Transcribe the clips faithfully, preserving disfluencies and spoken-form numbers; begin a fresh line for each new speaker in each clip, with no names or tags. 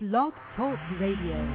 Blog Talk Radio.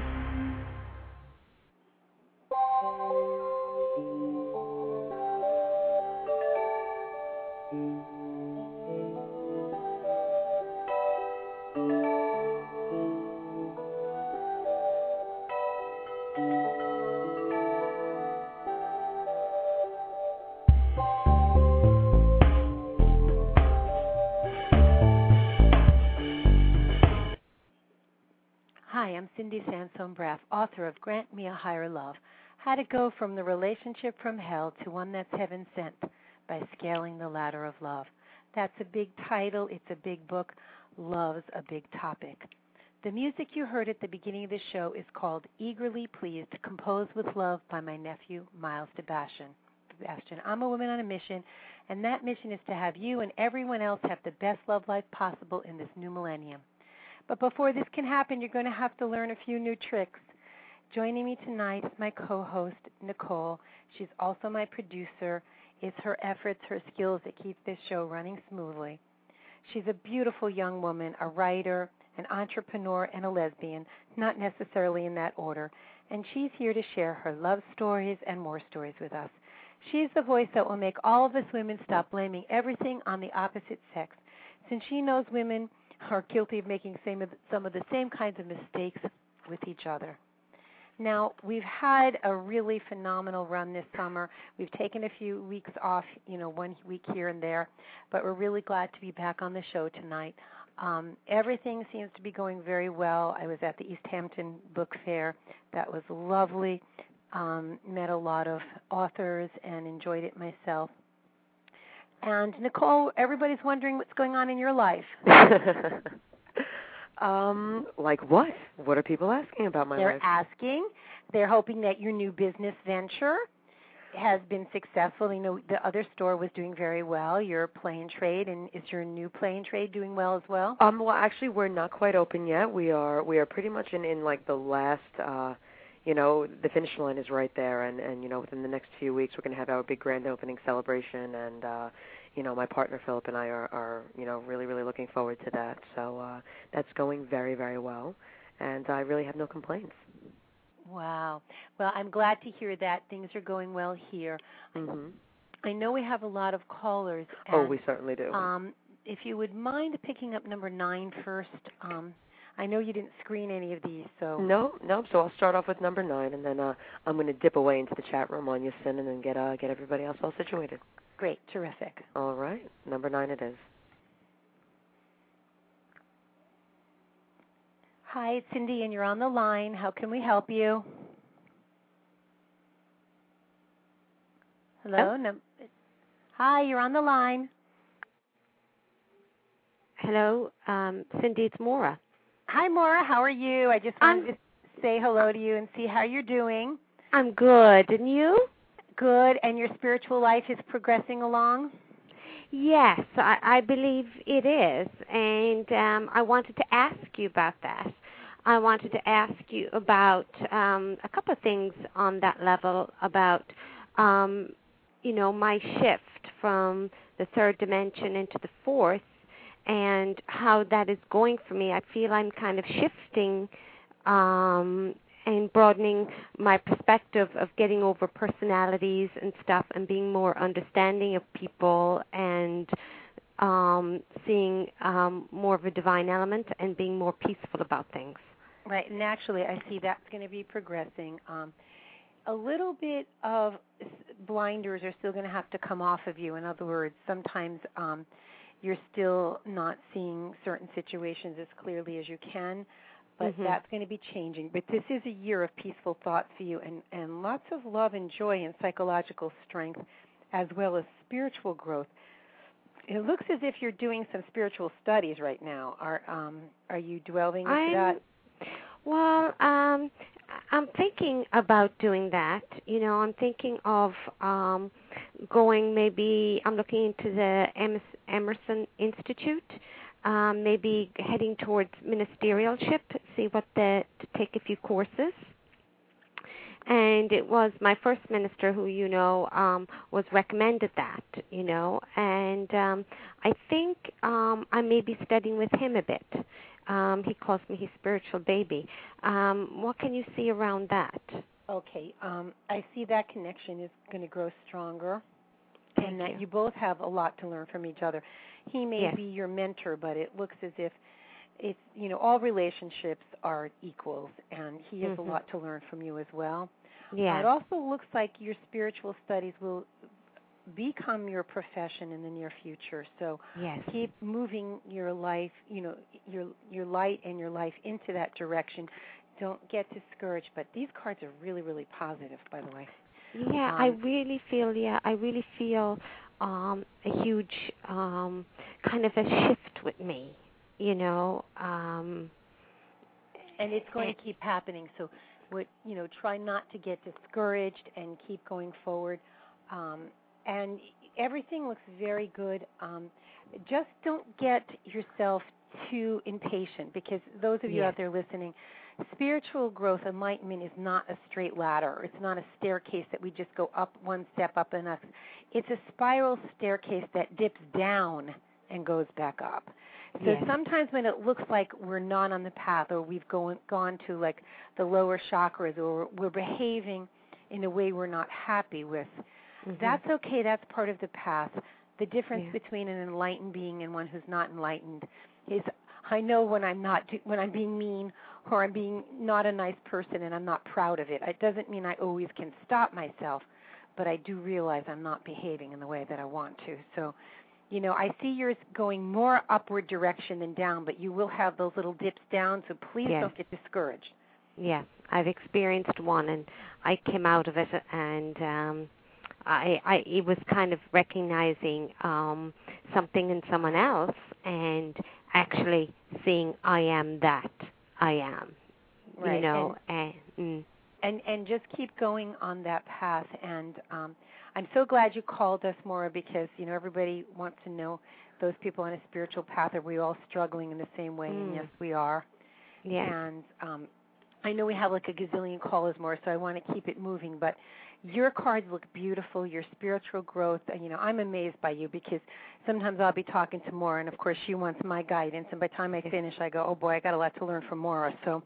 Hi, I'm Cindy Sansone-Braff, author of Grant Me a Higher Love, How to Go from the Relationship from Hell to One That's Heaven Sent by Scaling the Ladder of Love. That's a big title. It's a big book. Love's a big topic. The music you heard at the beginning of the show is called Eagerly Pleased, composed with love by my nephew, Miles Sebastian. Sebastian. I'm a woman on a mission, and that mission is to have you and everyone else have the best love life possible in this new millennium. But before this can happen, you're going to have to learn a few new tricks. Joining me tonight is my co-host, Nicole. She's also my producer. It's her efforts, her skills that keep this show running smoothly. She's a beautiful young woman, a writer, an entrepreneur, and a lesbian, not necessarily in that order. And she's here to share her love stories and more stories with us. She's the voice that will make all of us women stop blaming everything on the opposite sex, since she knows women are guilty of making same of, some of the same kinds of mistakes with each other. Now, we've had a really phenomenal run this summer. We've taken a few weeks off, you know, one week here and there, but we're really glad to be back on the show tonight. Um, everything seems to be going very well. I was at the East Hampton Book Fair. That was lovely. Um, met a lot of authors and enjoyed it myself. And, Nicole, everybody's wondering what's going on in your life.
um, like what? What are people asking about my
They're
life?
They're asking. They're hoping that your new business venture has been successful. You know, the other store was doing very well, your play and trade, and is your new play and trade doing well as well?
Um, well, actually, we're not quite open yet. We are we are pretty much in, in like the last, uh, you know, the finish line is right there, and, and you know, within the next few weeks, we're going to have our big grand opening celebration, and, uh, you know, my partner Philip and I are, are, you know, really, really looking forward to that. So uh, that's going very, very well, and I really have no complaints.
Wow. Well, I'm glad to hear that. Things are going well here.
Mm-hmm.
I know we have a lot of callers. And,
oh, we certainly do.
Um, if you would mind picking up number nine first. Um, I know you didn't screen any of these, so...
No, no, so I'll start off with number nine, and then uh, I'm going to dip away into the chat room on Yasin and then get, uh, get everybody else all situated.
Great, terrific.
All right, number nine it is.
Hi, it's Cindy, and you're on the line. How can we help you? Hello?
Oh.
No. Hi, you're on the line.
Hello, um, Cindy, it's Maura.
Hi, Maura. How are you? I just wanted I'm, to say hello to you and see how you're doing.
I'm good. And you?
Good. And your spiritual life is progressing along?
Yes, I, I believe it is. And um, I wanted to ask you about that. I wanted to ask you about um, a couple of things on that level about, um, you know, my shift from the third dimension into the fourth, and how that is going for me. I feel I'm kind of shifting um, and broadening my perspective of getting over personalities and stuff and being more understanding of people and um, seeing um, more of a divine element and being more peaceful about things.
Right, and actually I see that's going to be progressing. Um, a little bit of blinders are still going to have to come off of you. In other words, sometimes... Um, you're still not seeing certain situations as clearly as you can, but mm-hmm. that's going to be changing. But this is a year of peaceful thought for you, and, and lots of love and joy and psychological strength, as well as spiritual growth. It looks as if you're doing some spiritual studies right now. Are um, are you delving into
I'm,
that?
Well, um, I'm thinking about doing that. You know, I'm thinking of um, going maybe, I'm looking into the Emerson Institute, um, maybe heading towards ministerialship, see what the, to take a few courses. And it was my first minister who, you know, um, was recommended that, you know, and um, I think um, I may be studying with him a bit. Um, he calls me his spiritual baby. Um, what can you see around that?
Okay, um, I see that connection is going to grow stronger,
Thank
and that
you.
you both have a lot to learn from each other. He may
Yes.
be your mentor, but it looks as if it's, you know, all relationships are equals, and he has
Mm-hmm.
a lot to learn from you as well.
Yeah.
Uh, it also looks like your spiritual studies will become your profession in the near future. So
Yes.
keep moving your life, you know, your your light and your life into that direction. Don't get discouraged, but these cards are really, really positive, by the way.
Yeah,
Um,
I really feel, yeah, I really feel um, a huge um, kind of a shift with me, you know. Um,
and it's going to keep happening. So, what you know, try not to get discouraged and keep going forward. Um, and everything looks very good. Um, just don't get yourself too impatient, because those of you
Yes.
out there listening, spiritual growth, enlightenment is not a straight ladder. It's not a staircase that we just go up one step up and up. It's a spiral staircase that dips down and goes back up. So
Yes.
sometimes when it looks like we're not on the path, or we've gone gone to like the lower chakras, or we're behaving in a way we're not happy with,
Mm-hmm.
that's okay. That's part of the path. The difference
Yeah.
between an enlightened being and one who's not enlightened is, I know when I'm not when I'm being mean, or I'm being not a nice person, and I'm not proud of it. It doesn't mean I always can stop myself, but I do realize I'm not behaving in the way that I want to. So, you know, I see yours going more upward direction than down, but you will have those little dips down, so please
Yes.
don't get discouraged.
Yeah, I've experienced one, and I came out of it, and um, I, I it was kind of recognizing um, something in someone else, and actually seeing I am that I am,
Right.
you know, and, and mm.
and and just keep going on that path. And um, I'm so glad you called us, Maura, because you know everybody wants to know those people on a spiritual path. Are we all struggling in the same way?
Mm.
And yes, we are.
Yes.
And um, I know we have like a gazillion callers more, so I want to keep it moving. But your cards look beautiful. Your spiritual growth, you know, I'm amazed by you, because sometimes I'll be talking to Maura, and of course she wants my guidance. And by the time I finish, I go, oh boy, I got a lot to learn from Maura. So,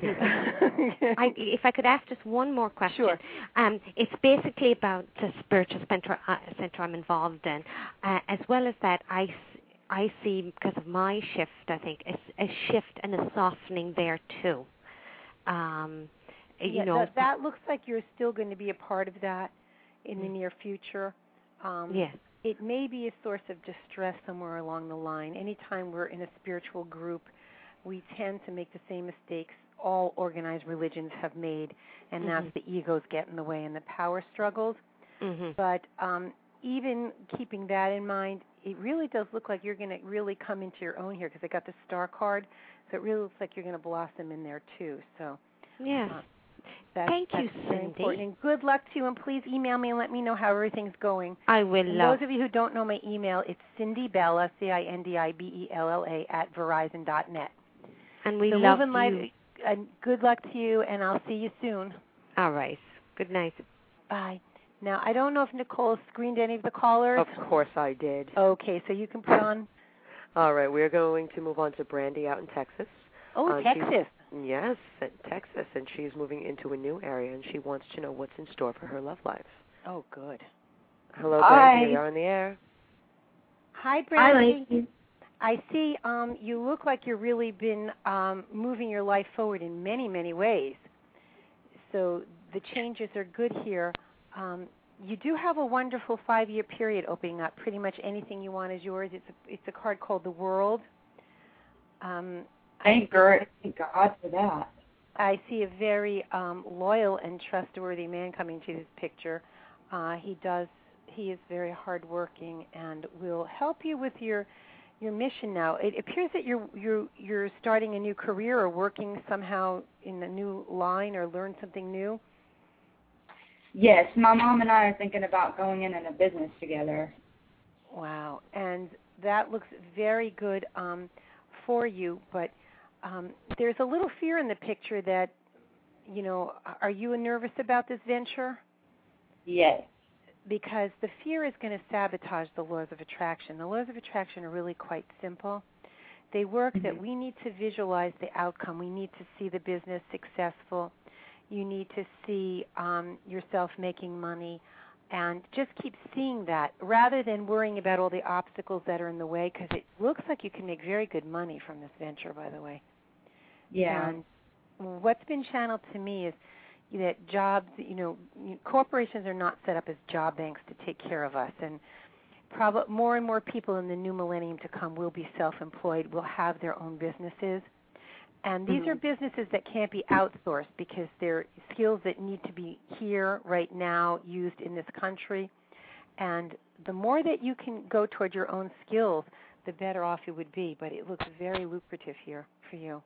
I, if I could ask just one more question.
Sure.
Um, it's basically about the spiritual center, uh, center I'm involved in, uh, as well as that I. I see, because of my shift, I think, a, a shift and a softening there too. Um, you
yeah,
know,
that, that looks like you're still going to be a part of that in the near future. Um,
yes.
It may be a source of distress somewhere along the line. Anytime we're in a spiritual group, we tend to make the same mistakes all organized religions have made, and
Mm-hmm.
that's the egos get in the way and the power struggles.
Mm-hmm.
But um, even keeping that in mind, it really does look like you're going to really come into your own here, because I got the star card, so it really looks like you're going to blossom in there too. So
Yes.
uh, that's,
Thank
that's
you,
very
Cindy.
important. And good luck to you, and please email me and let me know how everything's going.
I will
And
love.
those of you who don't know my email, it's Cindy Bella, C I N D I B E L L A, at Verizon dot net.
And we
so
love
moving
you.
light, and good luck to you, and I'll see you soon.
All right. Good night.
Bye. Now, I don't know if Nicole screened any of the callers.
Of course I did.
Okay, so you can put on.
All right, we're going to move on to Brandy out in Texas.
Oh,
Uh,
Texas.
Yes, in Texas, and she's moving into a new area, and she wants to know what's in store for her love life.
Oh, good.
Hello,
Hi.
Brandy. You're on the air.
Hi,
Hi,
Brandy.
ladies.
I see um, you look like you've really been um, moving your life forward in many, many ways. So the changes are good here. Um, you do have a wonderful five-year period opening up. Pretty much anything you want is yours. It's a, it's a card called the World. Um,
Thank God, thank God for that.
I see a very um, loyal and trustworthy man coming to this picture. Uh, he does. He is very hardworking and will help you with your your mission now. It appears that you're you're you're starting a new career or working somehow in a new line or learn something new.
Yes, my mom and I are thinking about going in in a business together.
Wow, and that looks very good um, for you. But um, there's a little fear in the picture that, you know, are you nervous about this venture?
Yes.
Because the fear is going to sabotage the laws of attraction. The laws of attraction are really quite simple. They work
Mm-hmm.
that we need to visualize the outcome. We need to see the business successful. You need to see um, yourself making money, and just keep seeing that rather than worrying about all the obstacles that are in the way, because it looks like you can make very good money from this venture, by the way.
Yeah.
And what's been channeled to me is that jobs, you know, corporations are not set up as job banks to take care of us, and probably more and more people in the new millennium to come will be self-employed, will have their own businesses. And these
Mm-hmm.
are businesses that can't be outsourced because they're skills that need to be here right now, used in this country. And the more that you can go toward your own skills, the better off you would be. But it looks very lucrative here for you.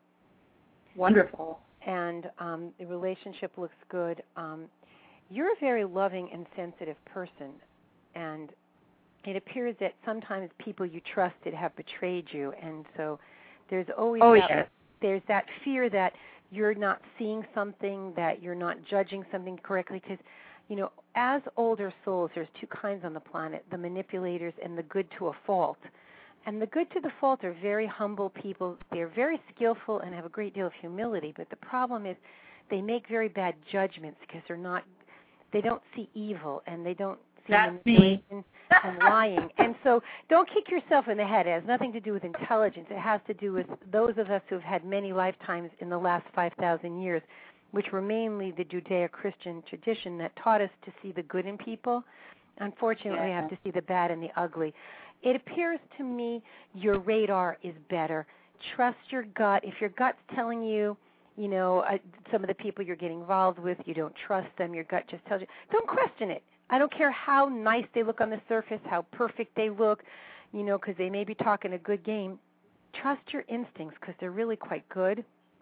Wonderful.
And um, the relationship looks good. Um, you're a very loving and sensitive person, and it appears that sometimes people you trusted have betrayed you, and so there's always
Oh,
that,
yes.
there's that fear that you're not seeing something, that you're not judging something correctly, because, you know, as older souls, there's two kinds on the planet, the manipulators and the good to a fault. And the good to the fault are very humble people. They're very skillful and have a great deal of humility, but the problem is they make very bad judgments because they're not, they don't see evil, and they don't see
That's
manipulation and lying. And so don't kick yourself in the head. It has nothing to do with intelligence. It has to do with those of us who have had many lifetimes in the last five thousand years, which were mainly the Judeo-Christian tradition that taught us to see the good in people. Unfortunately, we
Yeah.
have to see the bad and the ugly. It appears to me your radar is better. Trust your gut. If your gut's telling you, you know, uh, some of the people you're getting involved with, you don't trust them, your gut just tells you, don't question it. I don't care how nice they look on the surface, how perfect they look, you know, because they may be talking a good game. Trust your instincts because they're really quite good.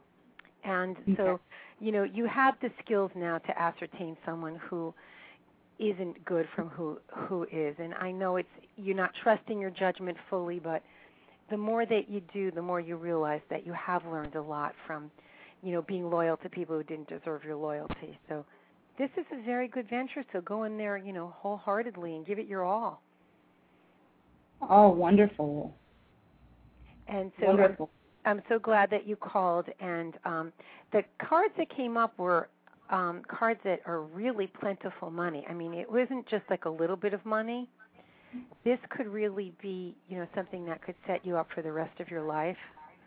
And so,
Okay.
you know, you have the skills now to ascertain someone who isn't good from who who is. And I know it's you're not trusting your judgment fully, but the more that you do, the more you realize that you have learned a lot from, you know, being loyal to people who didn't deserve your loyalty. So this is a very good venture, so go in there, you know, wholeheartedly and give it your all.
Oh, wonderful.
And so
Wonderful.
I'm, I'm so glad that you called. And um, the cards that came up were um, cards that are really plentiful money. I mean, it wasn't just like a little bit of money. This could really be, you know, something that could set you up for the rest of your life.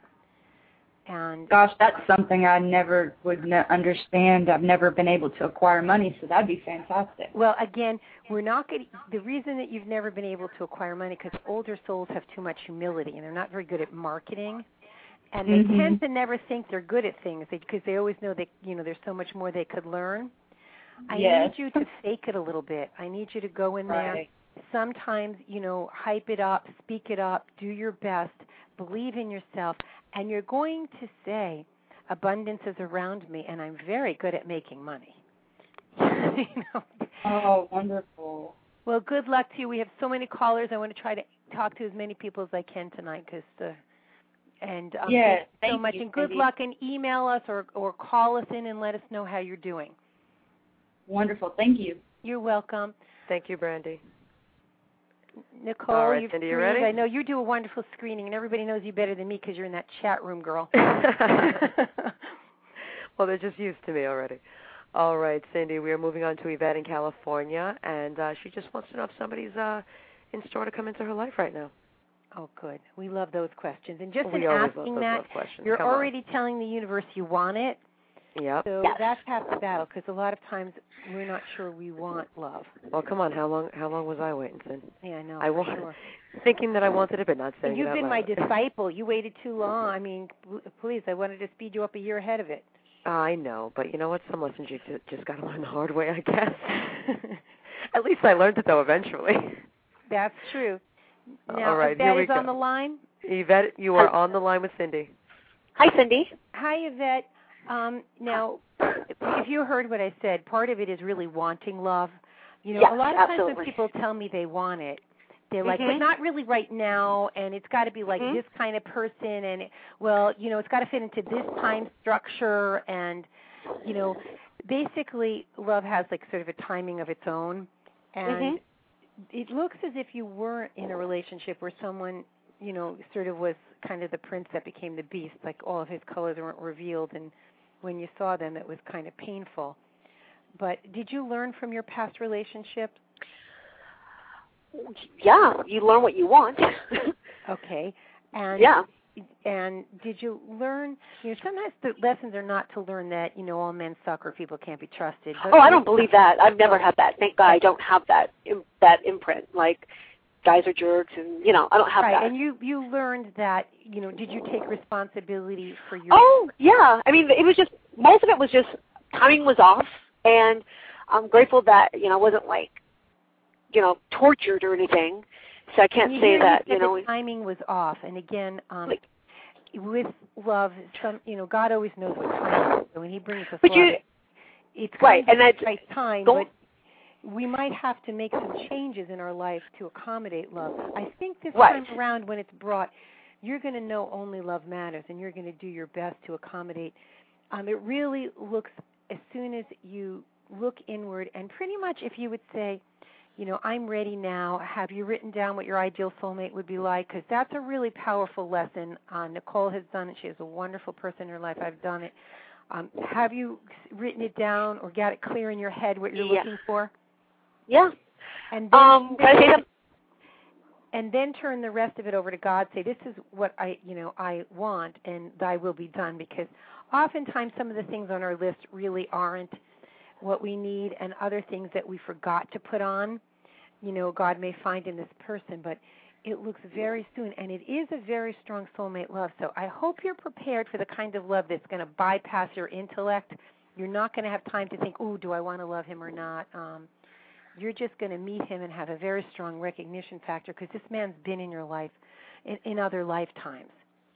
And
Gosh, that's something I never would ne- understand. I've never been able to acquire money, so that'd be fantastic.
well, again, we're not going. The reason that you've never been able to acquire money because older souls have too much humility and they're not very good at marketing, and they
Mhm.
tend to never think they're good at things because they always know that you know there's so much more they could learn. I
Yes.
need you to fake it a little bit. I need you to go in there.
Right.
Sometimes, you know, hype it up, speak it up, do your best, believe in yourself, and you're going to say, abundance is around me, and I'm very good at making money. you know?
Oh, wonderful.
Well, good luck to you. We have so many callers. I want to try to talk to as many people as I can tonight, because the and um,
Yes,
thank you so
thank
much.
you,
And good
Cindy.
luck. And email us or or call us in and let us know how you're doing.
Wonderful. Thank you.
You're welcome.
Thank you, Brandy.
Nicole,
All right,
you've
Cindy, you
screened.
ready?
I know you do a wonderful screening, and everybody knows you better than me because you're in that chat room, girl.
Well, they're just used to me already. All right, Cindy, we are moving on to Yvette in California, and uh, she just wants to know if somebody's uh, in store to come into her life right now.
Oh, good. We love those questions. And just
we
in
always
asking
love those
that,
love questions.
you're
Come
already telling the universe you want it.
on. Yep.
So
Yes.
that's half the battle because a lot of times we're not sure we want love.
Well, come on. How long? How long was I waiting, Cindy?
Yeah, I know.
I
for
want,
sure.
thinking that I wanted it, but not saying
And you've
it out
been my
loud.
disciple. You waited too long. I mean, p- please, I wanted to speed you up a year ahead of it.
I know, but you know what? Some lessons you ju- just got to learn the hard way, I guess. At least I learned it, though, eventually.
That's true. Now,
All right,
Yvette
here we
is
go.
on the line.
Yvette, you are on the line with Cindy.
Hi, Cindy.
Hi, Yvette. Um, now, if you heard what I said, part of it is really wanting love. You know,
Yes,
a lot of times
absolutely.
when people tell me they want it, they're like,
Mhm.
but not really right now, and it's got to be like
Mhm.
this kind of person, and, it, well, you know, it's got to fit into this time structure, and, you know, basically love has like sort of a timing of its own, and
Mhm.
it looks as if you weren't in a relationship where someone, you know, sort of was kind of the prince that became the beast. Like all of his colors weren't revealed, and when you saw them, it was kind of painful. But did you learn from your past relationships?
Yeah, you learn what you want.
Okay. And
yeah.
And did you learn, you know, sometimes the lessons are not to learn that, you know, all men suck or people can't be trusted. But
oh, I don't believe that. I've never had that. Thank God I don't have that that imprint. Like, guys are jerks and, you know, I don't have
right.
that.
And you, you learned that, you know, did you take responsibility for your...
Oh, yeah. I mean, it was just, most of it was just, timing was off, and I'm grateful that, you know, I wasn't, like, you know, tortured or anything. So I can't
you
say that,
you
you know.
The timing was off. And again, um,
like,
with love, some, you know, God always knows what time. So when he brings us
but
love,
you,
it's
right,
kind
and
of
that's,
the right time, but we might have to make some changes in our life to accommodate love. I think this
right.
time around when it's brought, you're going to know only love matters, and you're going to do your best to accommodate. Um, it really looks, as soon as you look inward, and pretty much if you would say, you know, I'm ready now. Have you written down what your ideal soulmate would be like? Because that's a really powerful lesson. Uh, Nicole has done it. She is a wonderful person in her life. I've done it. Um, have you written it down or got it clear in your head what you're
yeah.
looking for?
Yeah.
And then,
um,
then and then turn the rest of it over to God. Say, this is what I, you know, I want, and thy will be done. Because oftentimes some of the things on our list really aren't what we need, and other things that we forgot to put on, you know, God may find in this person, but it looks very soon, and it is a very strong soulmate love. So I hope you're prepared for the kind of love that's going to bypass your intellect. You're not going to have time to think, oh, do I want to love him or not? Um, you're just going to meet him and have a very strong recognition factor, because this man's been in your life in, in other lifetimes.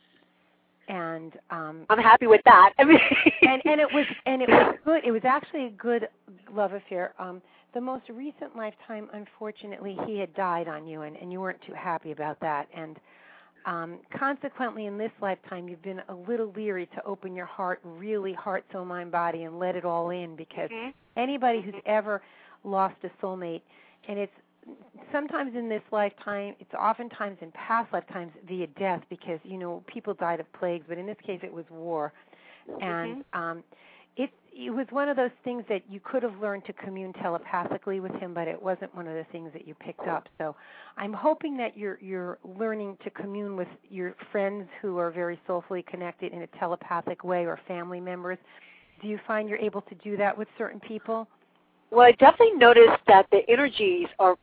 And um,
I'm happy with that. I mean,
and and it was and it was good. It was actually a good love affair. Um, the most recent lifetime, unfortunately, he had died on you, and, and you weren't too happy about that. And um, consequently, in this lifetime, you've been a little leery to open your heart, really heart, soul, mind, body, and let it all in. Because mm-hmm. anybody who's ever lost a soulmate, and it's sometimes in this lifetime, it's oftentimes in past lifetimes via death, because, you know, people died of plagues, but in this case it was war. And mm-hmm. um, it, it was one of those things that you could have learned to commune telepathically with him, but it wasn't one of the things that you picked up. So I'm hoping that you're, you're learning to commune with your friends who are very soulfully connected in a telepathic way, or family members. Do you find you're able to do that with certain people?
Well, I definitely noticed that the energies are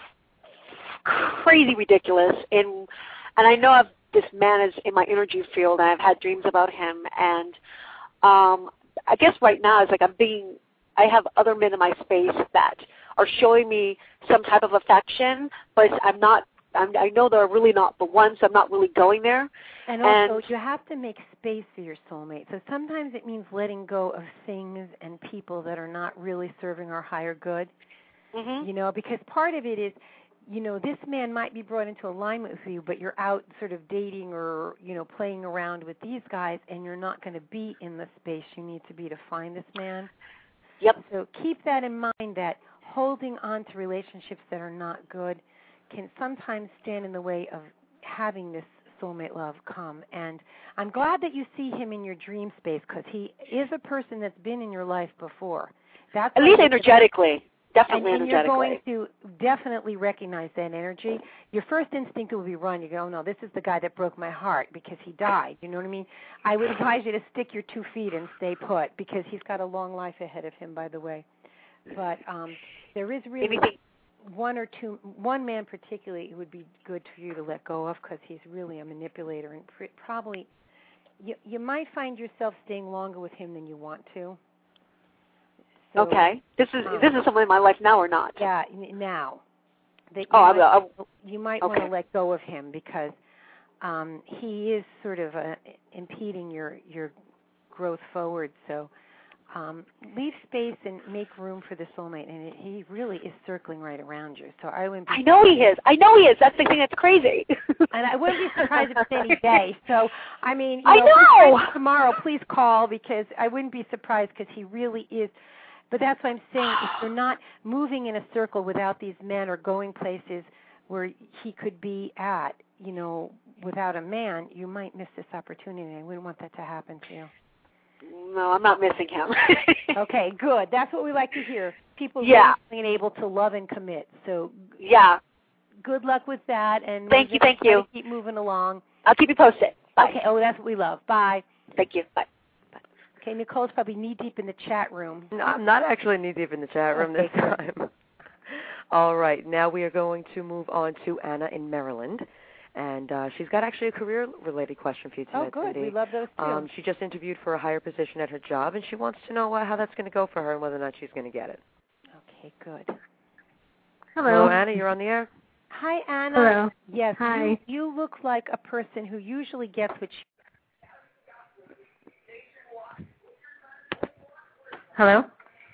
crazy ridiculous, and and I know I've, this man is in my energy field, and I've had dreams about him, and um, I guess right now it's like I'm being, I have other men in my space that are showing me some type of affection, but I'm not, I'm, I know they're really not the ones, so I'm not really going there.
And also, and you have to make space for your soulmate. So sometimes it means letting go of things and people that are not really serving our higher good. Mm-hmm. You know, because part of it is, you know, this man might be brought into alignment with you, but you're out sort of dating or, you know, playing around with these guys, and you're not going to be in the space you need to be to find this man.
Yep.
So keep that in mind, that holding on to relationships that are not good can sometimes stand in the way of having this soulmate love come. And I'm glad that you see him in your dream space, because he is a person that's been in your life before. That's
At least energetically. Definitely
and, and
energetically.
you're going to definitely recognize that energy. Your first instinct will be run. You go, oh, no, this is the guy that broke my heart because he died. You know what I mean? I would advise you to stick your two feet and stay put, because he's got a long life ahead of him, by the way. But um, there is really
Anything.
one or two, one man particularly it would be good for you to let go of, because he's really a manipulator, and pr- probably you, you might find yourself staying longer with him than you want to. So,
okay. This is
um,
this is someone in my life now or not?
Yeah, now. That you
oh,
might,
I will.
You might
okay.
want to let go of him, because um, he is sort of uh, impeding your your growth forward. So um, leave space and make room for the soulmate, and it, he really is circling right around you. So I wouldn't. Be
I know he is. I know he is. That's the thing that's crazy.
And I wouldn't be surprised if it's any day. So I mean, you
I
know,
know.
If tomorrow, please call, because I wouldn't be surprised, because he really is. But that's what I'm saying. If you're not moving in a circle without these men, or going places where he could be at, you know, without a man, you might miss this opportunity. I wouldn't want that to happen to you.
No, I'm not missing him.
Okay, good. That's what we like to hear. People
yeah.
being able to love and commit. So
yeah.
Good luck with that. And
thank you, thank you.
Keep moving along.
I'll keep you posted. Bye.
Okay. Oh, that's what we love. Bye.
Thank you. Bye.
Bye. Okay, Nicole's probably knee deep in the chat room.
No, I'm not actually knee deep in the chat room this time. All right, now we are going to move on to Anna in Maryland. And uh, she's got actually a career-related question for you today,
Oh, good.
Cindy.
We love those, too.
Um, she just interviewed for a higher position at her job, and she wants to know uh, how that's going to go for her and whether or not she's going to get it.
Okay, good.
Hello.
Hello, Anna. You're on the air.
Hi, Anna.
Hello.
Yes.
Hi.
You, you look like a person who usually gets what she...
Hello?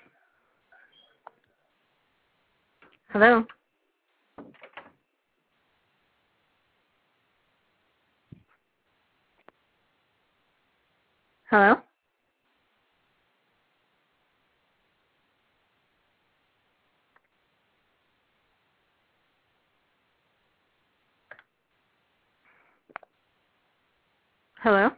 Hello? Hello? Hello?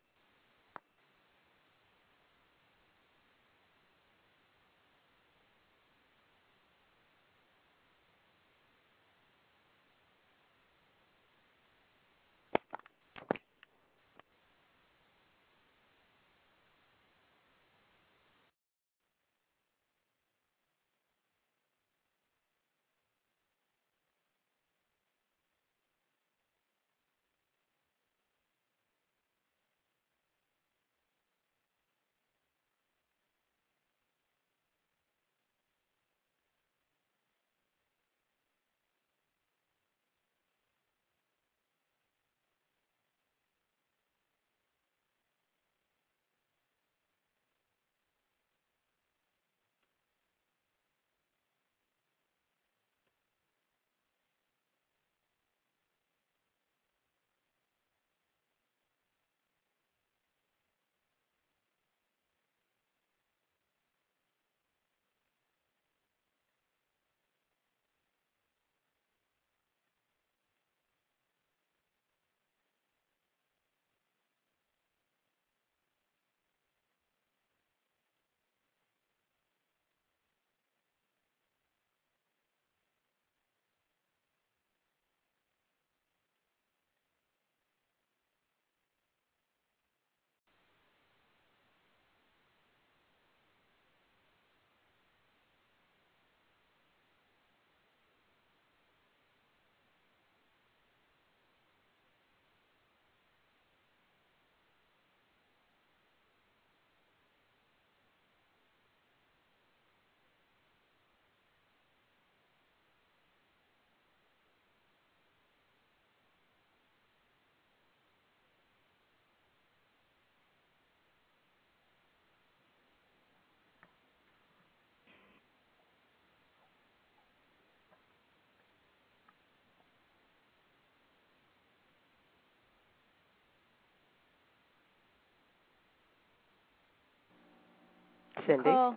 Cindy.
Nicole.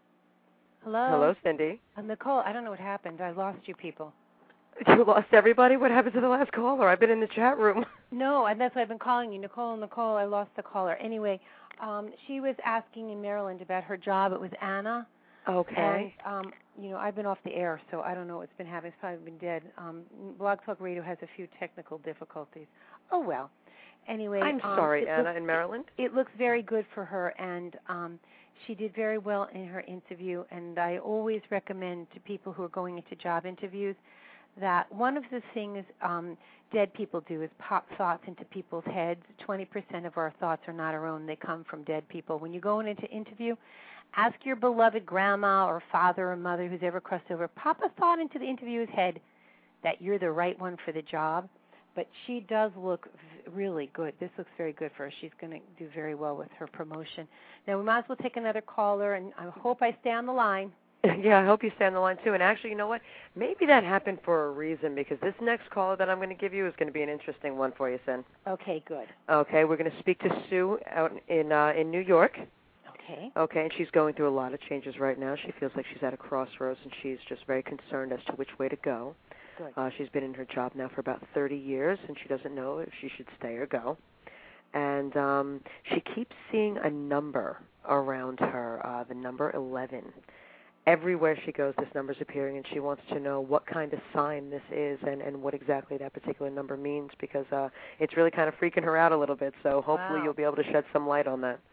Hello?
Hello, Cindy.
Uh, Nicole, I don't know what happened. I lost you people.
You lost everybody? What happened to the last caller? I've been in the chat room.
No, and that's why I've been calling you. Nicole, Nicole, I lost the caller. Anyway, um, she was asking in Maryland about her job. It was Anna.
Okay.
And, um, you know, I've been off the air, so I don't know what's been happening. It's probably been dead. Um, Blog Talk Radio has a few technical difficulties. Oh, well. Anyway.
I'm
um,
sorry, Anna,
looks,
in Maryland.
It, it looks very good for her, and um, she did very well in her interview, and I always recommend to people who are going into job interviews that one of the things um, dead people do is pop thoughts into people's heads. twenty percent of our thoughts are not our own. They come from dead people. When you go in into interview, ask your beloved grandma or father or mother who's ever crossed over, pop a thought into the interviewer's head that you're the right one for the job. But she does look really good. This looks very good for her. She's going to do very well with her promotion. Now, we might as well take another caller, and I hope I stay on the line.
Yeah, I hope you stay on the line, too. And actually, you know what? Maybe that happened for a reason, because this next caller that I'm going to give you is going to be an interesting one for you, Sin.
Okay, good.
Okay, we're going to speak to Sue out in uh, in New York.
Okay.
Okay, and she's going through a lot of changes right now. She feels like she's at a crossroads, and she's just very concerned as to which way to go. Good. Uh, she's been in her job now for about thirty years, and she doesn't know if she should stay or go. And um, she keeps seeing a number around her, uh, the number eleven. Everywhere she goes, this number's appearing, and she wants to know what kind of sign this is and, and what exactly that particular number means, because uh, it's really kind of freaking her out a little bit. So hopefully
Wow.
you'll be able to shed some light on that.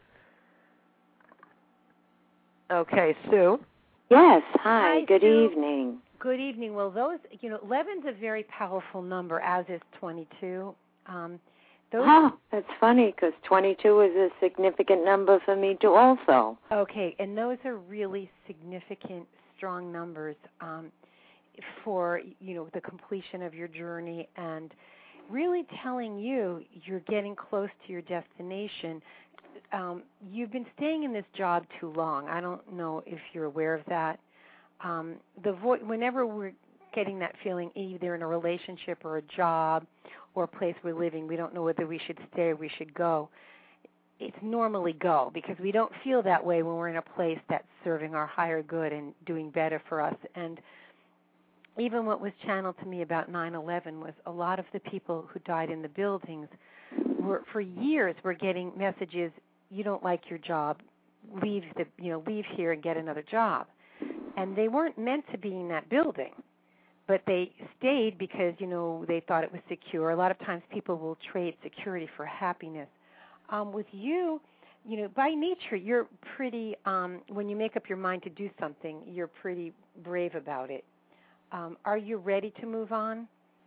Okay, Sue.
Yes, hi,
Hi,
good
Sue.
evening.
Good evening. Well, those, you know, eleven's a very powerful number, as is twenty-two. Um, those,
Oh, that's funny because twenty-two is a significant number for me too also.
Okay, and those are really significant, strong numbers um, for, you know, the completion of your journey and really telling you you're getting close to your destination. Um, you've been staying in this job too long. I don't know if you're aware of that. Um, the vo- whenever we're getting that feeling, either in a relationship or a job or a place we're living, we don't know whether we should stay or we should go. It's normally go, because we don't feel that way when we're in a place that's serving our higher good and doing better for us. And even what was channeled to me about nine eleven was a lot of the people who died in the buildings were, for years, were getting messages, you don't like your job, leave the, you know, leave here and get another job. And they weren't meant to be in that building, but they stayed because, you know, they thought it was secure. A lot of times people will trade security for happiness. Um, with you, you know, by nature, you're pretty, um, when you make up your mind to do something, you're pretty brave about it. Um, are you ready to move on?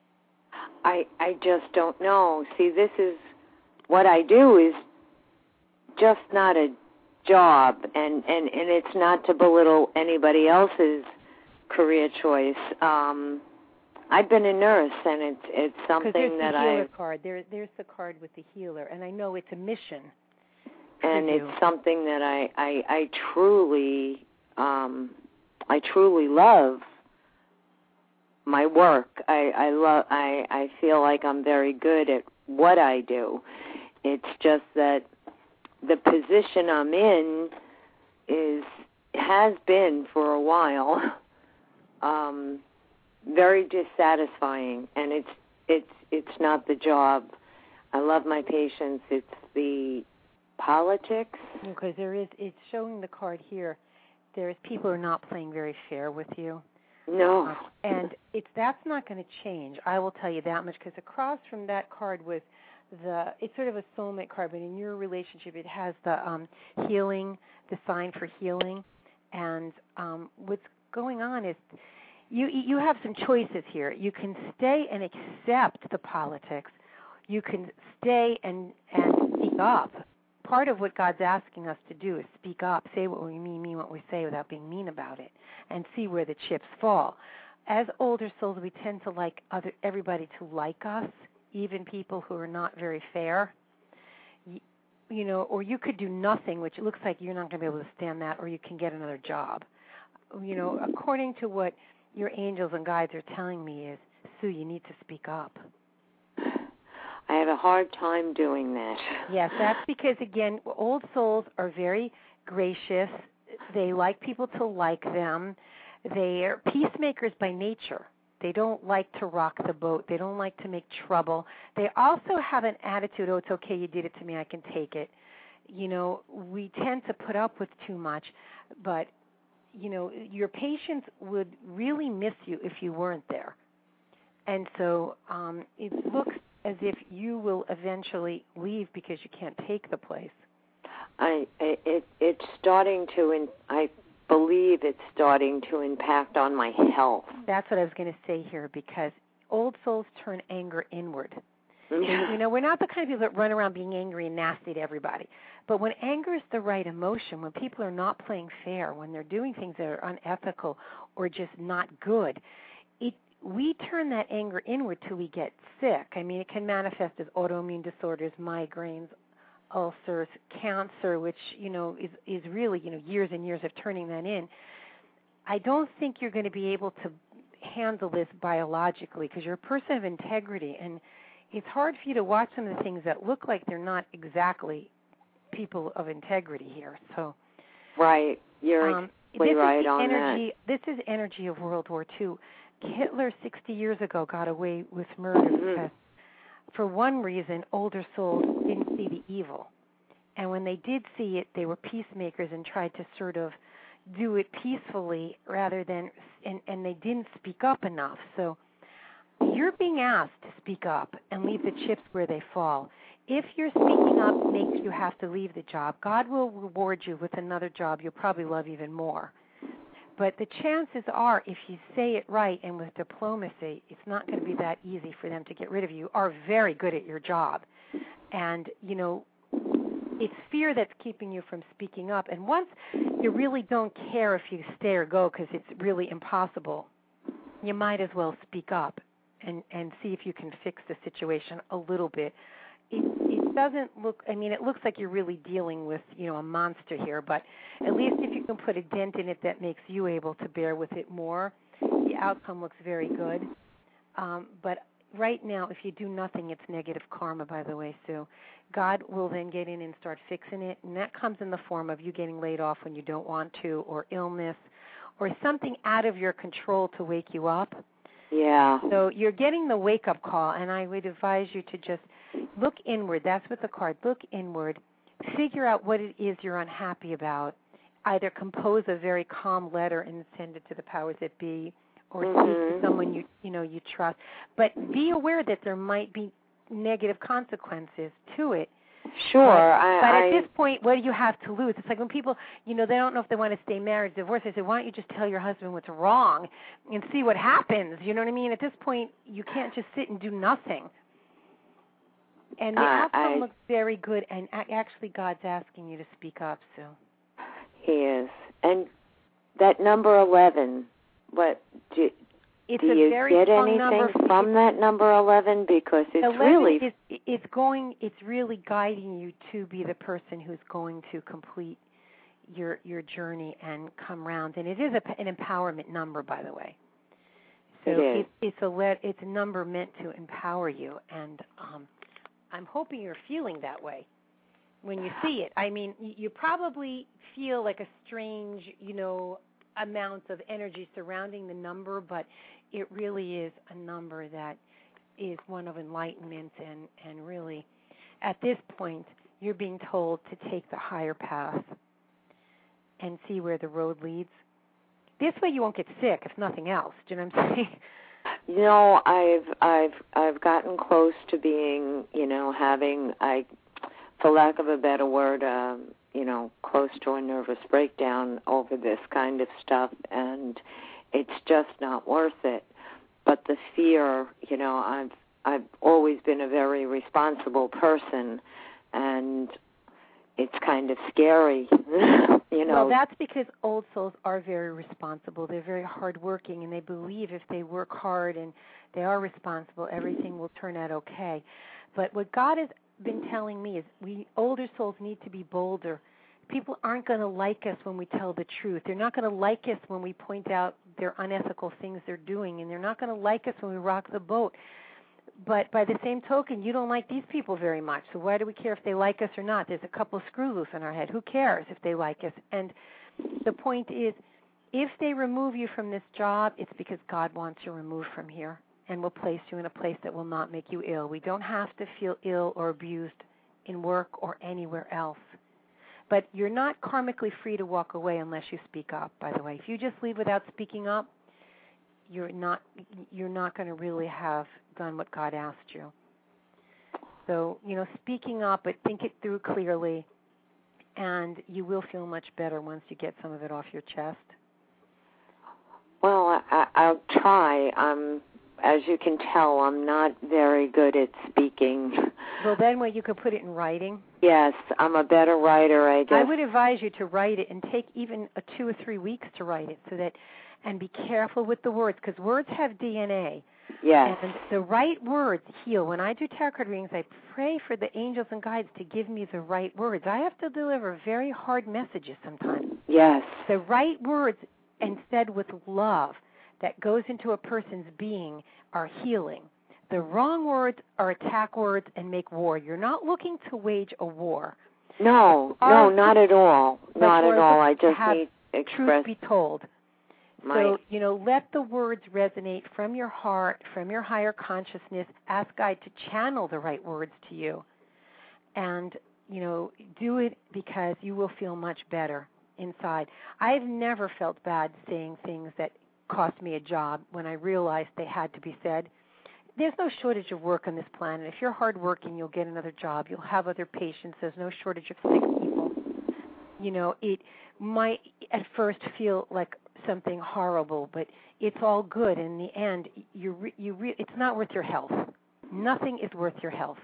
I I just don't know. See, this is what I do is just not a job, and, and, and it's not to belittle anybody else's career choice. Um, I've been a nurse, and it's it's something
there's
that
the healer
I
card. There, there's the card with the healer, and I know it's a mission.
and
you.
it's something that I I, I truly um, I truly love my work. I I love I I feel like I'm very good at what I do. It's just that the position I'm in is has been for a while um, very dissatisfying, and it's it's it's not the job. I love my patients. It's the politics.
Because there is, it's showing the card here. There's people who are not playing very fair with you.
No.
Uh, and it's that's not going to change. I will tell you that much, because across from that card was the, it's sort of a soulmate card, but in your relationship it has the um, healing, the sign for healing. And um, what's going on is you you have some choices here. You can stay and accept the politics. You can stay and, and speak up. Part of what God's asking us to do is speak up, say what we mean, mean what we say without being mean about it, and see where the chips fall. As older souls, we tend to like other everybody to like us, even people who are not very fair. You, you know, or you could do nothing, which it looks like you're not going to be able to stand that, or you can get another job. You know, according to what your angels and guides are telling me is, Sue, you need to speak up.
I have a hard time doing that.
Yes, that's because, again, old souls are very gracious. They like people to like them. They are peacemakers by nature. They don't like to rock the boat. They don't like to make trouble. They also have an attitude, oh, it's okay, you did it to me, I can take it. You know, we tend to put up with too much, but, you know, your patients would really miss you if you weren't there. And so um, it looks as if you will eventually leave because you can't take the place.
I it it's starting to in, I believe it's starting to impact on my health.
That's what I was going to say here, because old souls turn anger inward.
Yeah.
You know, we're not the kind of people that run around being angry and nasty to everybody. But when anger is the right emotion, when people are not playing fair, when they're doing things that are unethical or just not good, it we turn that anger inward till we get sick. I mean, it can manifest as autoimmune disorders, migraines, ulcers, cancer, which, you know, is, is really, you know, years and years of turning that in. I don't think you're going to be able to handle this biologically, because you're a person of integrity, and it's hard for you to watch some of the things that look like they're not exactly people of integrity here. So,
right, you're
um,
exactly
this
right
is the
on
energy,
that.
This is energy of World War Two. Hitler sixty years ago got away with murder
Mm-hmm.
because, for one reason, older souls didn't see the evil. And when they did see it, they were peacemakers and tried to sort of do it peacefully rather than, and, and they didn't speak up enough. So you're being asked to speak up and leave the chips where they fall. If your speaking up makes you have to leave the job, God will reward you with another job you'll probably love even more. But the chances are, if you say it right and with diplomacy, it's not going to be that easy for them to get rid of you. You are very good at your job. And, you know, it's fear that's keeping you from speaking up. And once you really don't care if you stay or go because it's really impossible, you might as well speak up and, and see if you can fix the situation a little bit. It, it doesn't look, I mean, it looks like you're really dealing with, you know, a monster here, but at least if you can put a dent in it that makes you able to bear with it more, the outcome looks very good. Um, but right now, if you do nothing, it's negative karma, by the way, Sue. God will then get in and start fixing it, and that comes in the form of you getting laid off when you don't want to, or illness, or something out of your control to wake you up.
Yeah.
So you're getting the wake-up call, and I would advise you to just look inward. That's what the card. Look inward. Figure out what it is you're unhappy about. Either compose a very calm letter and send it to the powers that be, or
mm-hmm.
speak to someone you you know you trust. But be aware that there might be negative consequences to it.
Sure.
But,
I,
but at
I,
this point, what do you have to lose? It's like when people, you know, they don't know if they want to stay married, divorced. They say, why don't you just tell your husband what's wrong and see what happens? You know what I mean? At this point, you can't just sit and do nothing. And the
uh,
outcome
I,
looks very good, and actually God's asking you to speak up, Sue.
He is. And that number eleven, what do,
it's
do
a
you
very
get
strong
anything
number.
from that number eleven? Because it's
eleven
really...
Is, it's going, it's really guiding you to be the person who's going to complete your your journey and come round. And it is a, an empowerment number, by the way. So
it is.
It, it's a let, it's a number meant to empower you, and um, I'm hoping you're feeling that way when you see it. I mean, you probably feel like a strange, you know, amount of energy surrounding the number, but it really is a number that is one of enlightenment, and, and really, at this point, you're being told to take the higher path and see where the road leads. This way you won't get sick, if nothing else. Do you know what I'm saying?
You know, I've I've I've gotten close to being, you know, having I, for lack of a better word, um, you know, close to a nervous breakdown over this kind of stuff, and it's just not worth it. But the fear, you know, I've I've always been a very responsible person, and it's kind of scary, you know.
Well, that's because old souls are very responsible. They're very hardworking, and they believe if they work hard and they are responsible, everything will turn out okay. But what God has been telling me is we older souls need to be bolder. People aren't going to like us when we tell the truth. They're not going to like us when we point out their unethical things they're doing, and they're not going to like us when we rock the boat. But by the same token, you don't like these people very much, so why do we care if they like us or not? There's a couple of screw loose in our head. Who cares if they like us? And the point is, if they remove you from this job, it's because God wants you removed from here and will place you in a place that will not make you ill. We don't have to feel ill or abused in work or anywhere else. But you're not karmically free to walk away unless you speak up, by the way. If you just leave without speaking up, you're not you're not going to really have done what God asked you. So, you know, speaking up, but think it through clearly, and you will feel much better once you get some of it off your chest.
Well, I, I'll try. Um, as you can tell, I'm not very good at speaking.
Well, then well, you could put it in writing.
Yes, I'm a better writer, I guess.
I would advise you to write it and take even a two or three weeks to write it, so that, and be careful with the words, because words have D N A.
Yes.
And the right words heal. When I do tarot card readings, I pray for the angels and guides to give me the right words. I have to deliver very hard messages sometimes.
Yes.
The right words, and said with love, that goes into a person's being, are healing. The wrong words are attack words and make war. You're not looking to wage a war.
No, no, not at all. Not at all. I just need to express.
Truth be told. So,
My,
you know, let the words resonate from your heart, from your higher consciousness. Ask God to channel the right words to you. And, you know, do it because you will feel much better inside. I've never felt bad saying things that cost me a job when I realized they had to be said. There's no shortage of work on this planet. If you're hardworking, you'll get another job. You'll have other patients. There's no shortage of sick people. You know, it might at first feel like something horrible, but it's all good. In the end, you re- you re- it's not worth your health. Nothing is worth your health.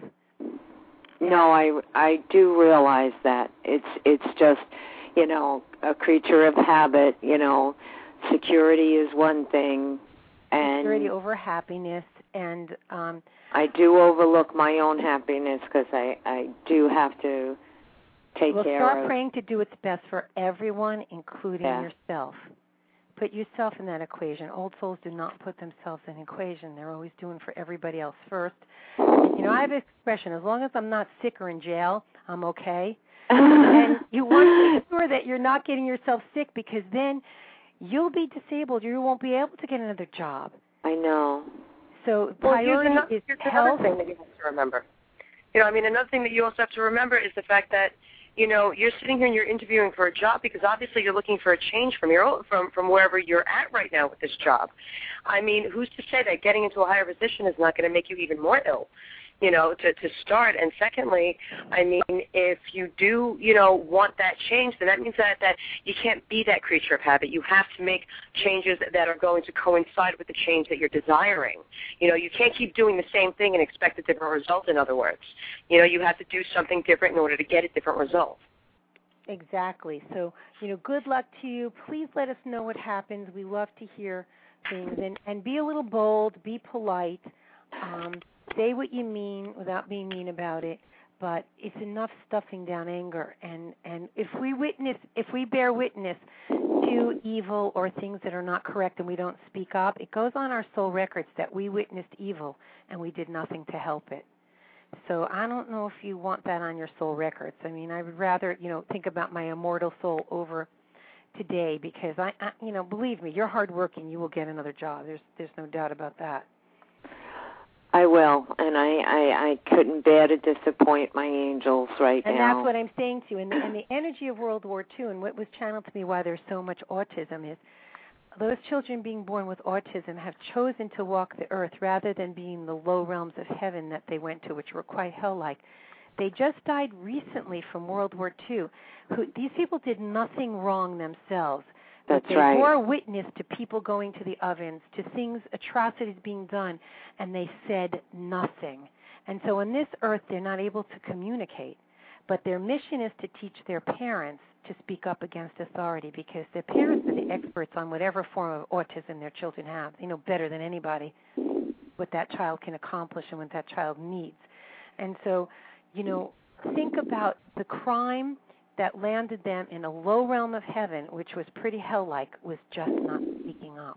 no, I I do realize that it's it's just, you know, a creature of habit. You know, security is one thing, and
Security over happiness, and um,
I do overlook my own happiness because I I do have to take
well,
care
start
of.
praying to do what's best for everyone, including
Yeah.
yourself. Put yourself in that equation. Old souls do not put themselves in equation. They're always doing for everybody else first. And, you know, I have an expression, as long as I'm not sick or in jail, I'm okay. And you want to make sure that you're not getting yourself sick, because then you'll be disabled. You won't be able to get another job.
I know.
So
Well,
priority
here's another,
is
here's
health.
another thing that you have to remember. You know, I mean, another thing that you also have to remember is the fact that, you know, you're sitting here and you're interviewing for a job because obviously you're looking for a change from your old, from from wherever you're at right now with this job. I mean, who's to say that getting into a higher position is not going to make you even more ill, you know, to, to start? And secondly, I mean, if you do, you know, want that change, then that means that, that you can't be that creature of habit. You have to make changes that are going to coincide with the change that you're desiring. You know, you can't keep doing the same thing and expect a different result, in other words. You know, you have to do something different in order to get a different result.
Exactly. So, you know, good luck to you. Please let us know what happens. We love to hear things. And, and be a little bold, be polite, um, say what you mean without being mean about it. But it's enough stuffing down anger. And, and if we witness, if we bear witness to evil or things that are not correct and we don't speak up, it goes on our soul records that we witnessed evil and we did nothing to help it. So I don't know if you want that on your soul records. I mean, I would rather, you know, think about my immortal soul over today, because I, I you know, believe me, you're hardworking. You will get another job. There's, there's no doubt about that.
I will, and I, I, I couldn't bear to disappoint my angels right
and
now.
And that's what I'm saying to you. And the, and the energy of World War Two, and what was channeled to me why there's so much autism, is those children being born with autism have chosen to walk the earth rather than being the low realms of heaven that they went to, which were quite hell-like. They just died recently from World War Two. Who, these people did nothing wrong themselves.
That's
but they
right.
bore witness to people going to the ovens, to things, atrocities being done, and they said nothing. And so on this earth, they're not able to communicate. But their mission is to teach their parents to speak up against authority, because their parents are the experts on whatever form of autism their children have. They know better than anybody what that child can accomplish and what that child needs. And so, you know, think about the crime that landed them in a low realm of heaven, which was pretty hell-like, was just not speaking up.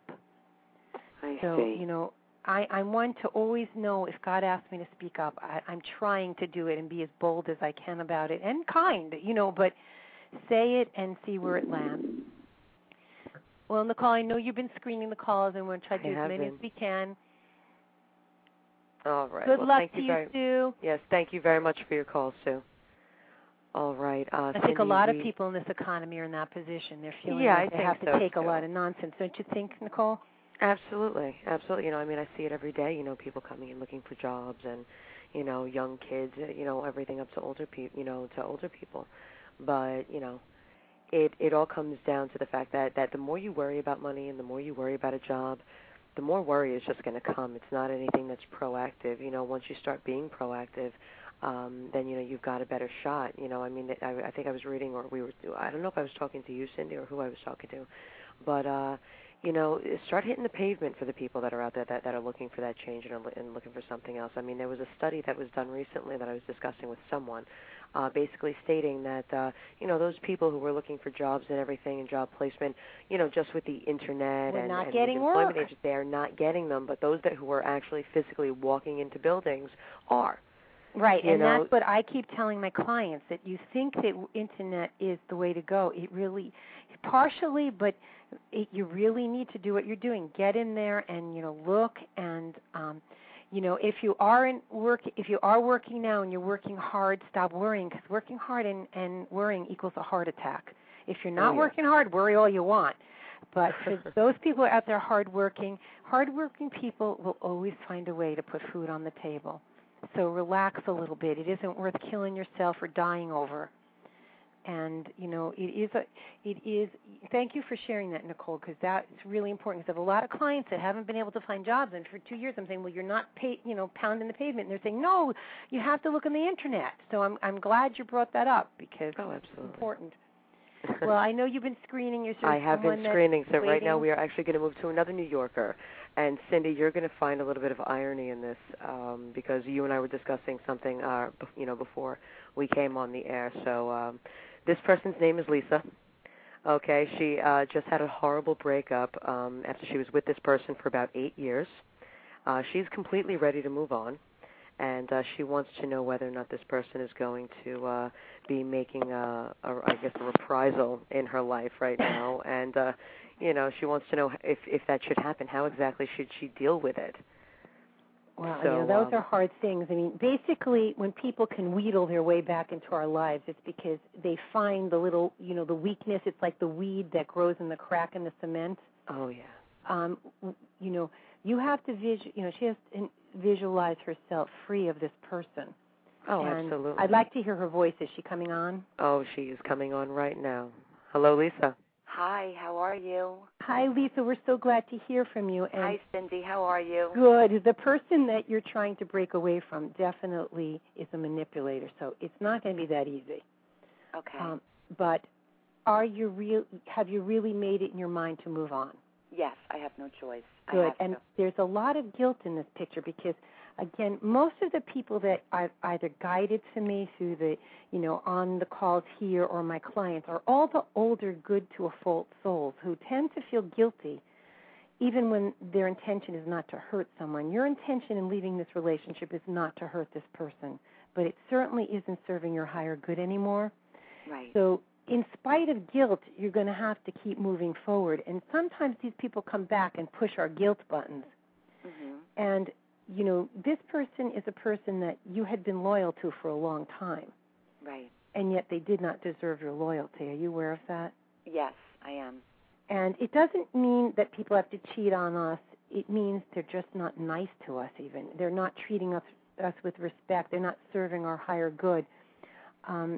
I
so,
see.
you know, I, I'm one to always know if God asks me to speak up, I, I'm trying to do it and be as bold as I can about it, and kind, you know, but say it and see where it lands. Well, Nicole, I know you've been screening the calls, and we're going to try to do as many as we can.
All right.
Good
well,
luck
thank
to you,
very,
Sue.
Yes, thank you very much for your call, Sue. All right. Uh,
I think
Cindy,
a lot
we,
of people in this economy are in that position. They're feeling
yeah,
like
I
they
think
have to
so,
take
too.
a lot of nonsense. Don't you think, Nicole?
Absolutely, absolutely. You know, I mean, I see it every day. You know, people coming in looking for jobs, and you know, young kids. You know, everything up to older people. You know, to older people. But you know, it it all comes down to the fact that that the more you worry about money and the more you worry about a job, the more worry is just going to come. It's not anything that's proactive. You know, once you start being proactive, um, then you know you've got a better shot. You know, I mean, I, I think I was reading, or we were. I don't know if I was talking to you, Cindy, or who I was talking to, but. uh You know, start hitting the pavement for the people that are out there that, that are looking for that change and, are, and looking for something else. I mean, there was a study that was done recently that I was discussing with someone, uh, basically stating that, uh, you know, those people who were looking for jobs and everything and job placement, you know, just with the Internet
We're
and,
not
and
getting
with employment
work.
agents, they are not getting them. But those that who are actually physically walking into buildings are.
Right,
you
and
know,
that's what I keep telling my clients, that you think that internet is the way to go. It really, partially, but it, you really need to do what you're doing. Get in there and, you know, look and, um, you know, if you are in work, if you are working now and you're working hard, stop worrying, because working hard and, and worrying equals a heart attack. If you're not
oh, yeah.
working hard, worry all you want. But for those people who are out there hardworking, hardworking people will always find a way to put food on the table. So relax a little bit. It isn't worth killing yourself or dying over. And, you know, it is, a, it is, thank you for sharing that, Nicole, because that's really important. Because I have a lot of clients that haven't been able to find jobs, and for two years I'm saying, well, you're not, pay, you know, pounding the pavement. And they're saying, no, you have to look on the Internet. So I'm I'm glad you brought that up, because
oh,
it's
absolutely.
important. Well, I know you've been screening. You're
I have been screening, so
waiting.
Right now we are actually going to move to another New Yorker. And Cindy, you're going to find a little bit of irony in this, um, because you and I were discussing something, uh, you know, before we came on the air. So um, this person's name is Lisa. Okay, she uh, just had a horrible breakup um, after she was with this person for about eight years. Uh, she's completely ready to move on. And uh, she wants to know whether or not this person is going to uh, be making, a, a, I guess, a reprisal in her life right now. And, uh, you know, she wants to know if, if that should happen, how exactly should she deal with it?
Well,
so,
you know, those
um,
are hard things. I mean, basically, when people can wheedle their way back into our lives, it's because they find the little, you know, the weakness. It's like the weed that grows in the crack in the cement.
Oh, yeah.
Um, you know, you have to visual, you know, she has to visualize herself free of this person.
Oh,
and
absolutely.
I'd like to hear her voice. Is she coming on?
Oh, she is coming on right now. Hello, Lisa.
Hi, how are you?
Hi, Lisa. We're so glad to hear from you. And
Hi, Cindy. How are you?
Good. The person that you're trying to break away from definitely is a manipulator, so it's not going to be that easy.
Okay.
Um, but are you real? Have you really made it in your mind to move on?
Yes, I have no choice.
Good.
I have
and
to.
there's a lot of guilt in this picture because, again, most of the people that I've either guided to me through the, you know, on the calls here or my clients are all the older, good to a fault souls who tend to feel guilty even when their intention is not to hurt someone. Your intention in leaving this relationship is not to hurt this person, but it certainly isn't serving your higher good anymore.
Right.
So in spite of guilt, you're going to have to keep moving forward. And sometimes these people come back and push our guilt buttons.
Mm-hmm.
And, you know, this person is a person that you had been loyal to for a long time.
Right.
And yet they did not deserve your loyalty. Are you aware of that?
Yes, I am.
And it doesn't mean that people have to cheat on us. It means they're just not nice to us even. They're not treating us, us with respect. They're not serving our higher good. Um,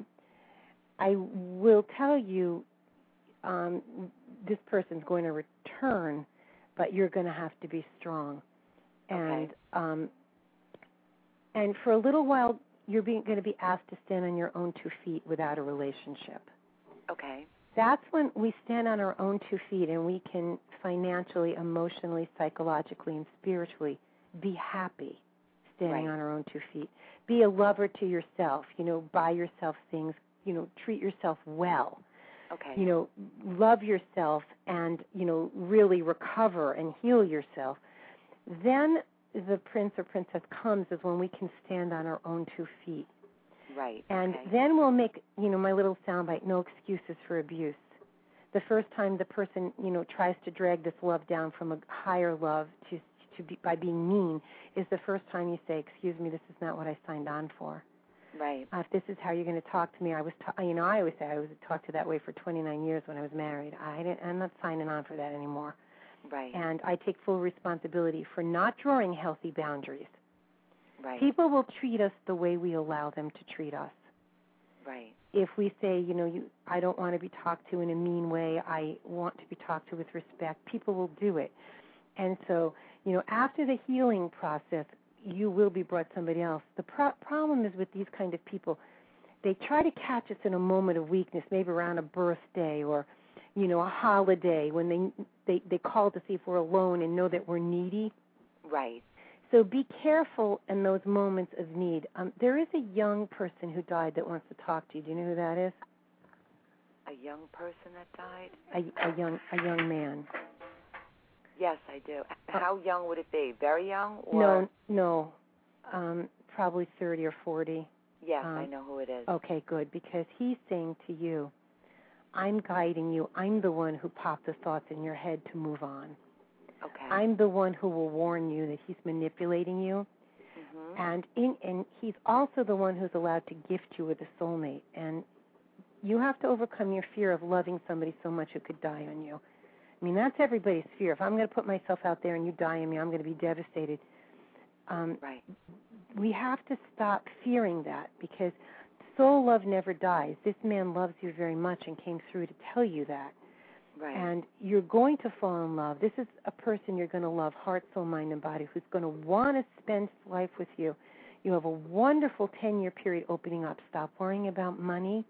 I will tell you um, this person's going to return, but you're going to have to be strong. And
okay.
um, and for a little while, you're being, going to be asked to stand on your own two feet without a relationship.
Okay.
That's when we stand on our own two feet and we can financially, emotionally, psychologically, and spiritually be happy standing
right.
on our own two feet. Be a lover to yourself, you know, buy yourself things, you know, treat yourself well.
Okay.
You know, love yourself and, you know, really recover and heal yourself. Then the prince or princess comes is when we can stand on our own two feet.
Right.
And
okay.
then we'll make, you know, my little soundbite, no excuses for abuse. The first time the person, you know, tries to drag this love down from a higher love to to be by being mean is the first time you say, excuse me, this is not what I signed on for.
Right.
Uh, if this is how you're going to talk to me, I was, ta- you know, I always say I was talked to that way for twenty-nine years when I was married. I didn't, I'm not signing on for that anymore.
Right.
And I take full responsibility for not drawing healthy boundaries.
Right.
People will treat us the way we allow them to treat us.
Right.
If we say, you know, you, I don't want to be talked to in a mean way, I want to be talked to with respect, people will do it. And so, you know, after the healing process, you will be brought somebody else. The pro- problem is with these kind of people, they try to catch us in a moment of weakness, maybe around a birthday or, you know, a holiday when they they, they call to see if we're alone and know that we're needy.
Right.
So be careful in those moments of need. Um, there is a young person who died that wants to talk to you. Do you know who that is?
A young person that died?
A, a young a young man.
Yes, I do. How young would it be? Very young? Or?
No, no. Um, probably thirty or forty.
Yes,
um,
I know who it is.
Okay, good, because he's saying to you, I'm guiding you. I'm the one who popped the thoughts in your head to move on.
Okay.
I'm the one who will warn you that he's manipulating you.
Mm-hmm.
And in, and he's also the one who's allowed to gift you with a soulmate. And you have to overcome your fear of loving somebody so much who could die on you. I mean, that's everybody's fear. If I'm going to put myself out there and you die on me, I'm going to be devastated. Um,
right.
We have to stop fearing that, because soul love never dies. This man loves you very much and came through to tell you that.
Right.
And you're going to fall in love. This is a person you're going to love, heart, soul, mind, and body, who's going to want to spend life with you. You have a wonderful ten-year period opening up. Stop worrying about money.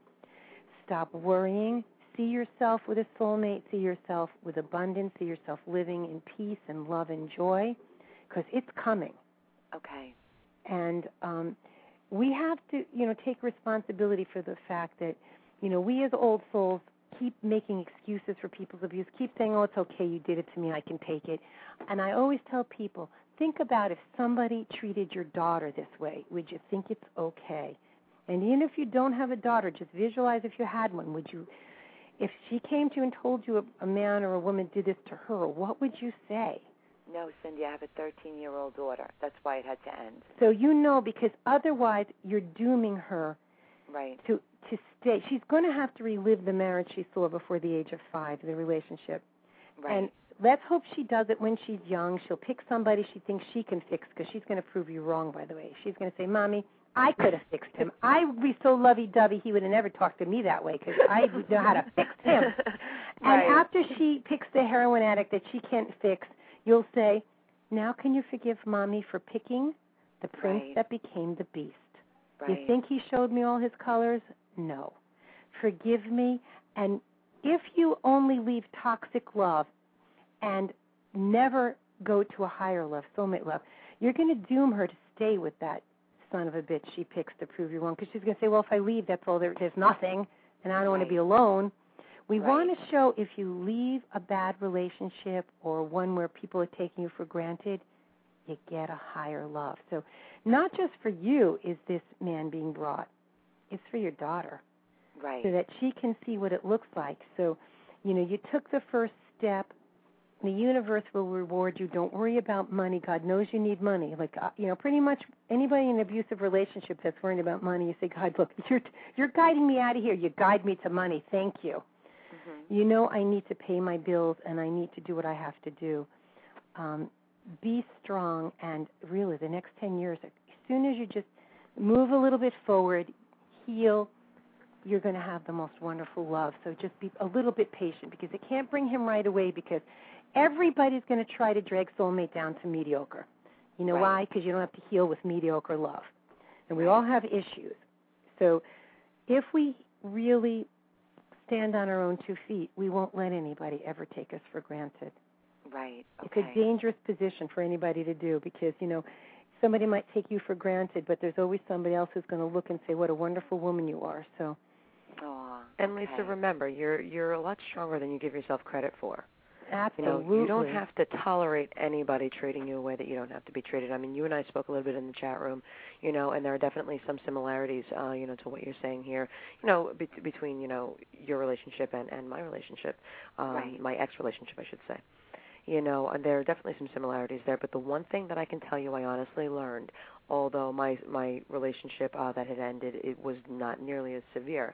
Stop worrying. See yourself with a soulmate. See yourself with abundance. See yourself living in peace and love and joy, because it's coming.
Okay.
And um, we have to, you know, take responsibility for the fact that, you know, we as old souls keep making excuses for people's abuse, keep saying, oh, it's okay, you did it to me, I can take it. And I always tell people, think about if somebody treated your daughter this way, would you think it's okay? And even if you don't have a daughter, just visualize if you had one. Would you, if she came to you and told you a, a man or a woman did this to her, what would you say?
No, Cindy, I have a thirteen-year-old daughter. That's why it had to end.
So you know, because otherwise you're dooming her
right.
to to stay. She's going to have to relive the marriage she saw before the age of five, the relationship.
Right.
And let's hope she does it when she's young. She'll pick somebody she thinks she can fix, because she's going to prove you wrong, by the way. She's going to say, Mommy, I could have fixed him. I would be so lovey-dovey he would have never talked to me that way, because I would know how to fix him.
Right.
And after she picks the heroin addict that she can't fix, you'll say, now can you forgive Mommy for picking the prince
right.
that became the beast?
Right.
You think he showed me all his colors? No. Forgive me. And if you only leave toxic love and never go to a higher love, soulmate love, you're going to doom her to stay with that son of a bitch she picks to prove you wrong, because she's going to say, well, if I leave, that's all there, there's nothing, and I don't
right.
want to be alone. We
right.
want to show if you leave a bad relationship or one where people are taking you for granted, you get a higher love. So not just for you is this man being brought. It's for your daughter.
Right.
So that she can see what it looks like. So, you know, you took the first step. The universe will reward you. Don't worry about money. God knows you need money. Like, uh, you know, pretty much anybody in an abusive relationship that's worrying about money, you say, God, look, you're, you're guiding me out of here. You guide me to money. Thank you.
Mm-hmm.
You know I need to pay my bills and I need to do what I have to do. Um, be strong, and really the next ten years, as soon as you just move a little bit forward, heal, you're going to have the most wonderful love. So just be a little bit patient, because it can't bring him right away, because everybody's going to try to drag soulmate down to mediocre. You know
right.
why? Because you don't have to heal with mediocre love. And we
right.
all have issues. So if we really stand on our own two feet, we won't let anybody ever take us for granted.
Right.
It's
Okay.
a dangerous position for anybody to do, because, you know, somebody might take you for granted, but there's always somebody else who's going to look and say, what a wonderful woman you are. So.
Oh,
and
okay.
Lisa, remember, you're you're a lot stronger than you give yourself credit for.
Absolutely.
You know, you don't have to tolerate anybody treating you a way that you don't have to be treated. I mean, you and I spoke a little bit in the chat room, you know, and there are definitely some similarities, uh, you know, to what you're saying here, you know, be- between, you know, your relationship and, and my relationship, um,
right.
my ex-relationship, I should say. You know, and there are definitely some similarities there, but the one thing that I can tell you I honestly learned, although my my relationship uh, that had ended, it was not nearly as severe,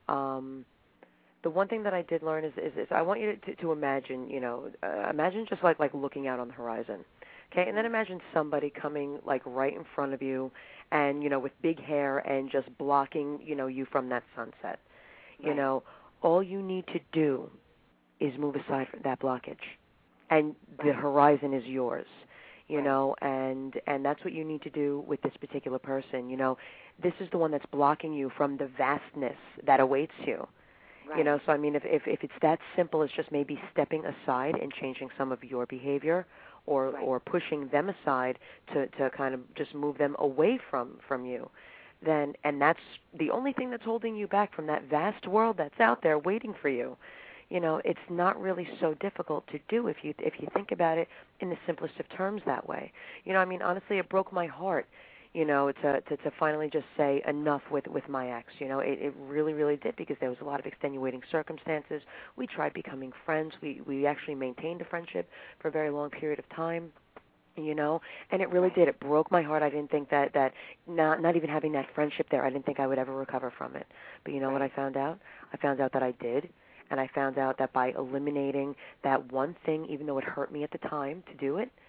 um, the one thing that I did learn is, is, is I want you to, to imagine, you know, uh, imagine just like, like looking out on the horizon, okay? And then imagine somebody coming like right in front of you and, you know, with big hair and just blocking, you know, you from that sunset. You
right.
know, all you need to do is move aside from that blockage, and the horizon is yours. You
right.
know, and and that's what you need to do with this particular person. You know, this is the one that's blocking you from the vastness that awaits you.
Right.
You know, so I mean, if, if if it's that simple as just maybe stepping aside and changing some of your behavior, or
right.
or pushing them aside to, to kind of just move them away from, from you, then and that's the only thing that's holding you back from that vast world that's out there waiting for you. You know, it's not really so difficult to do if you if you think about it in the simplest of terms that way. You know, I mean, honestly, it broke my heart, you know, to, to to finally just say enough with with my ex. You know, it, it really, really did, because there was a lot of extenuating circumstances. We tried becoming friends. We we actually maintained a friendship for a very long period of time. You know, and it really did. It broke my heart. I didn't think that that not not even having that friendship there, I didn't think I would ever recover from it. But you know what I found out? I found out that I did. And I found out that by eliminating that one thing, even though it hurt me at the time to do it,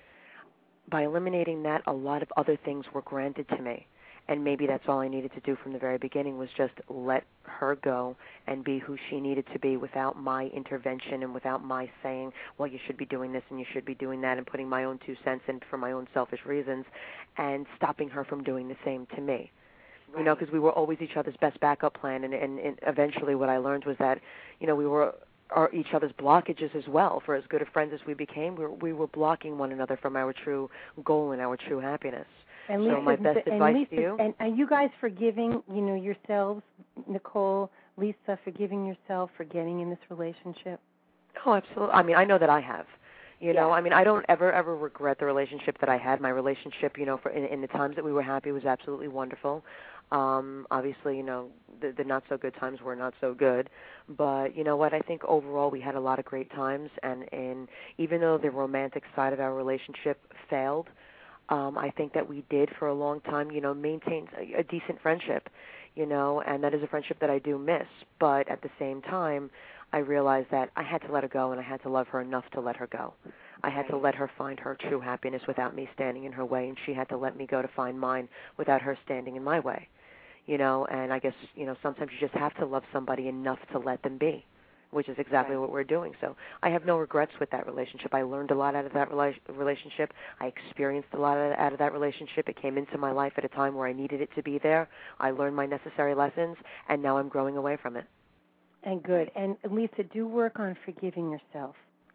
by eliminating that, a lot of other things were granted to me. And maybe that's all I needed to do from the very beginning, was just let her go and be who she needed to be without my intervention and without my saying, well, you should be doing this and you should be doing that, and putting my own two cents in for my own selfish reasons, and stopping her from doing the same to me. Right. You know, because we were always each other's best backup plan, and, and, and eventually what I learned was that, you know, we were are each other's blockages as well. For as good of friends as we became, we were, we were blocking one another from our true goal and our true happiness.
And Lisa,
so my best
and
advice
Lisa,
to you.
And are you guys forgiving, you know, yourselves, Nicole, Lisa, forgiving yourself for getting in this relationship?
Oh, absolutely. I mean, I know that I have. You know,
yeah.
I mean, I don't ever, ever regret the relationship that I had. My relationship, you know, for in, in the times that we were happy was absolutely wonderful. Um, obviously, you know, the, the not-so-good times were not so good. But, you know what, I think overall we had a lot of great times. And, and even though the romantic side of our relationship failed, um, I think that we did for a long time, you know, maintain a, a decent friendship, you know, and that is a friendship that I do miss. But at the same time, I realized that I had to let her go, and I had to love her enough to let her go. I had to let her find her true happiness without me standing in her way, and she had to let me go to find mine without her standing in my way. You know, and I guess, you know, sometimes you just have to love somebody enough to let them be, which is exactly right. what we're doing. So I have no regrets with that relationship. I learned a lot out of that rela- relationship. I experienced a lot out of that relationship. It came into my life at a time where I needed it to be there. I learned my necessary lessons, and now I'm growing away from it.
And good. And Lisa, do work on forgiving yourself.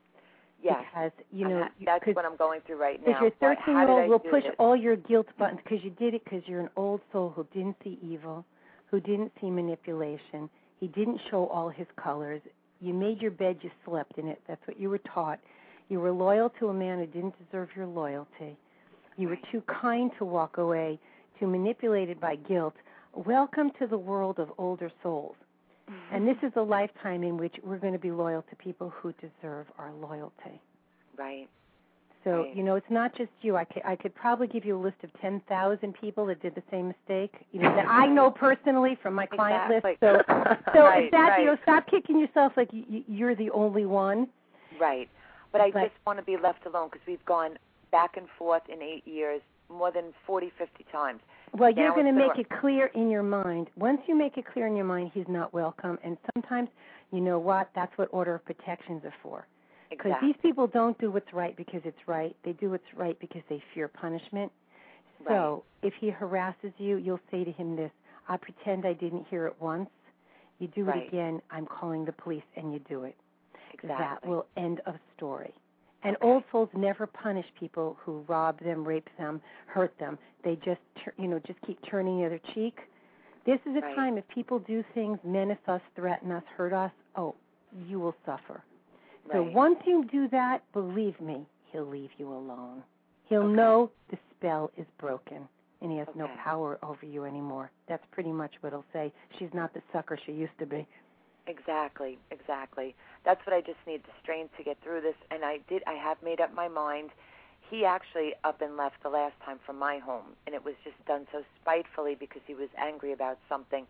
Yes.
Because, you know,
that's what I'm going through right now.
Because your thirteen-year-old will push
this?
all your guilt buttons, because you did it because you're an old soul who didn't see evil, who didn't see manipulation. He didn't show all his colors. You made your bed, you slept in it. That's what you were taught. You were loyal to a man who didn't deserve your loyalty. You were too kind to walk away, too manipulated by guilt. Welcome to the world of older souls. And this is a lifetime in which we're going to be loyal to people who deserve our loyalty.
Right.
So,
right.
you know, it's not just you. I could, I could probably give you a list of ten thousand people that did the same mistake, you know, that I know personally from my client
exactly.
list. So, so
right,
if that,
right.
you know, stop kicking yourself like you, you're the only one.
Right. But I
but,
just want to be left alone, because we've gone back and forth in eight years more than forty, fifty times.
Well,
now
you're going to make
the...
it clear in your mind. Once you make it clear in your mind, he's not welcome. And sometimes, you know what, that's what order of protections are for. Because
exactly.
these people don't do what's right because it's right. They do what's right because they fear punishment.
Right.
So if he harasses you, you'll say to him this, I pretend I didn't hear it once. You do
right.
it again, I'm calling the police, and you do it.
Exactly.
That will end of story. And
okay.
old souls never punish people who rob them, rape them, hurt them. They just, you know, just keep turning the other cheek. This is a
right.
time if people do things, menace us, threaten us, hurt us, oh, you will suffer.
Right.
So once you do that, believe me, he'll leave you alone. He'll
okay.
know the spell is broken, and he has
okay.
no power over you anymore. That's pretty much what he'll say. She's not the sucker she used to be.
Exactly, exactly. That's what I just need, the strength to get through this. And I did. I have made up my mind. He actually up and left the last time from my home, and it was just done so spitefully because he was angry about something,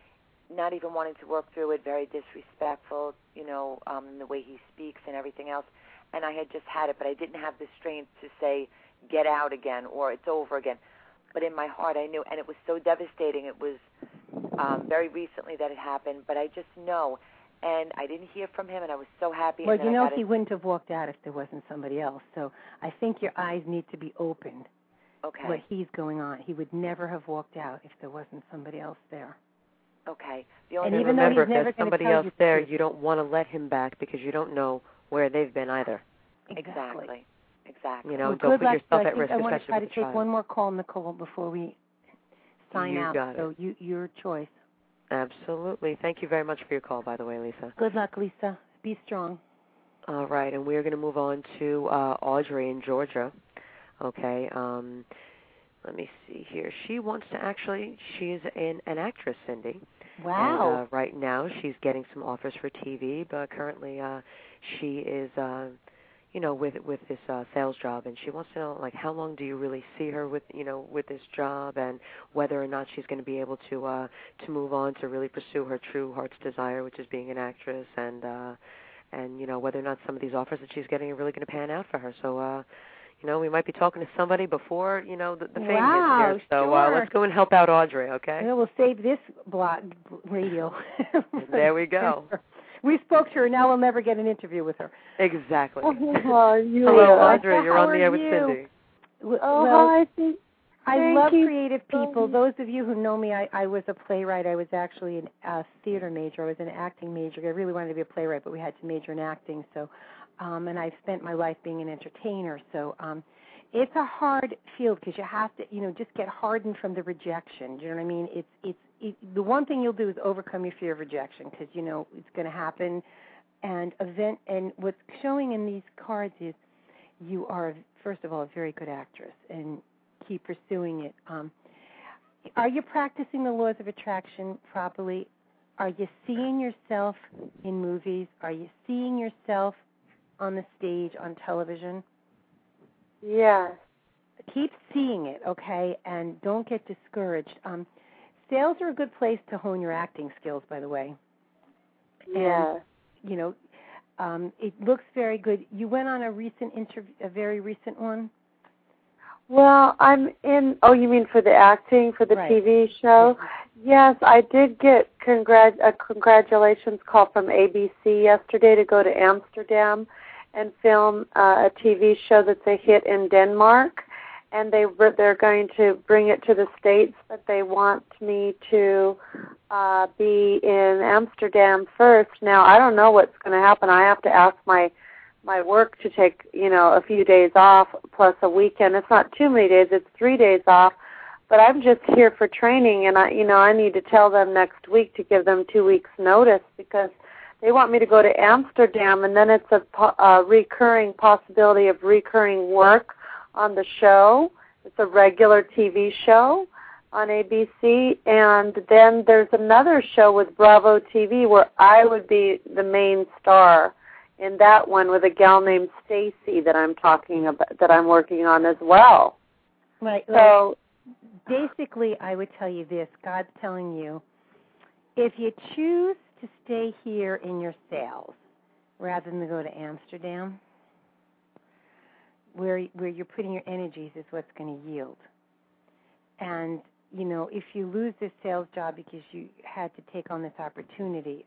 not even wanting to work through it, very disrespectful, you know, um, in the way he speaks and everything else. And I had just had it, but I didn't have the strength to say, get out again, or it's over again. But in my heart, I knew, and it was so devastating. It was um, very recently that it happened, but I just know. And I didn't hear from him, and I was so happy.
Well,
and
you know,
he
it. wouldn't have walked out if there wasn't somebody else. So I think your eyes need to be opened.
Okay.
What he's going on. He would never have walked out if there wasn't somebody else there.
Okay.
The only and even remember, though he's never if there's somebody else you there, you don't want to let him back because you don't know where they've been either.
Exactly. Exactly.
You know,
well,
don't put
luck.
yourself
so
at risk,
I want
especially
to try to
with
take
child.
one more call, Nicole, before we sign
you
out.
Got
so
it.
you, your choice.
Absolutely. Thank you very much for your call, by the way, Lisa.
Good luck, Lisa. Be strong.
All right, and we're going to move on to uh, Audrey in Georgia. Okay. Um, let me see here. She wants to actually, she's an, an actress, Cindy.
Wow.
And uh, right now she's getting some offers for T V, but currently uh, she is, uh, you know, with with this uh, sales job, and she wants to know, like, how long do you really see her with, you know, with this job, and whether or not she's going to be able to uh, to move on to really pursue her true heart's desire, which is being an actress, and uh, and you know, whether or not some of these offers that she's getting are really going to pan out for her. So. Uh, You know, we might be talking to somebody before, you know, the, the fame
wow,
hits here. So
sure.
uh, let's go and help out Audrey, okay?
Well, we'll save this blog radio.
There we go.
We spoke to her. Now we'll never get an interview with her.
Exactly.
Oh, you
Hello,
are.
Audrey. You're
How
on the
are
air with
you?
Cindy.
Well,
Oh, hi. Thank,
I
thank
love
you.
creative people. Those of you who know me, I, I was a playwright. I was actually a uh, theater major. I was an acting major. I really wanted to be a playwright, but we had to major in acting. So, um, and I've spent my life being an entertainer. So, um, it's a hard field because you have to, you know, just get hardened from the rejection. Do you know what I mean? It's it's it, the one thing you'll do is overcome your fear of rejection because you know it's going to happen. And event and what's showing in these cards is you are, first of all, a very good actress and keep pursuing it. Um, are you practicing the laws of attraction properly? Are you seeing yourself in movies? Are you seeing yourself on the stage, on television?
Yes.
Keep seeing it, okay, and don't get discouraged. Um, sales are a good place to hone your acting skills, by the way.
Yeah.
And, you know, um, it looks very good. You went on a recent interview, a very recent one?
Well, I'm in, oh, you mean for the acting, for the
right.
T V show? Yes, I did get congrat- a congratulations call from A B C yesterday to go to Amsterdam and film uh, a T V show that's a hit in Denmark, and they they're going to bring it to the States, but they want me to uh, be in Amsterdam first. Now, I don't know what's going to happen. I have to ask my my work to take, you know, a few days off plus a weekend. It's not too many days; it's three days off. But I'm just here for training, and I, you know, I need to tell them next week to give them two weeks' notice because they want me to go to Amsterdam, and then it's a, a recurring possibility of recurring work on the show. It's a regular T V show on A B C, and then there's another show with Bravo T V where I would be the main star in that one with a gal named Stacy that I'm talking about, that I'm working on as well.
Right.
So
basically, I would tell you this: God's telling you, if you choose to stay here in your sales rather than to go to Amsterdam, where where you're putting your energies is what's going to yield. And, you know, if you lose this sales job because you had to take on this opportunity,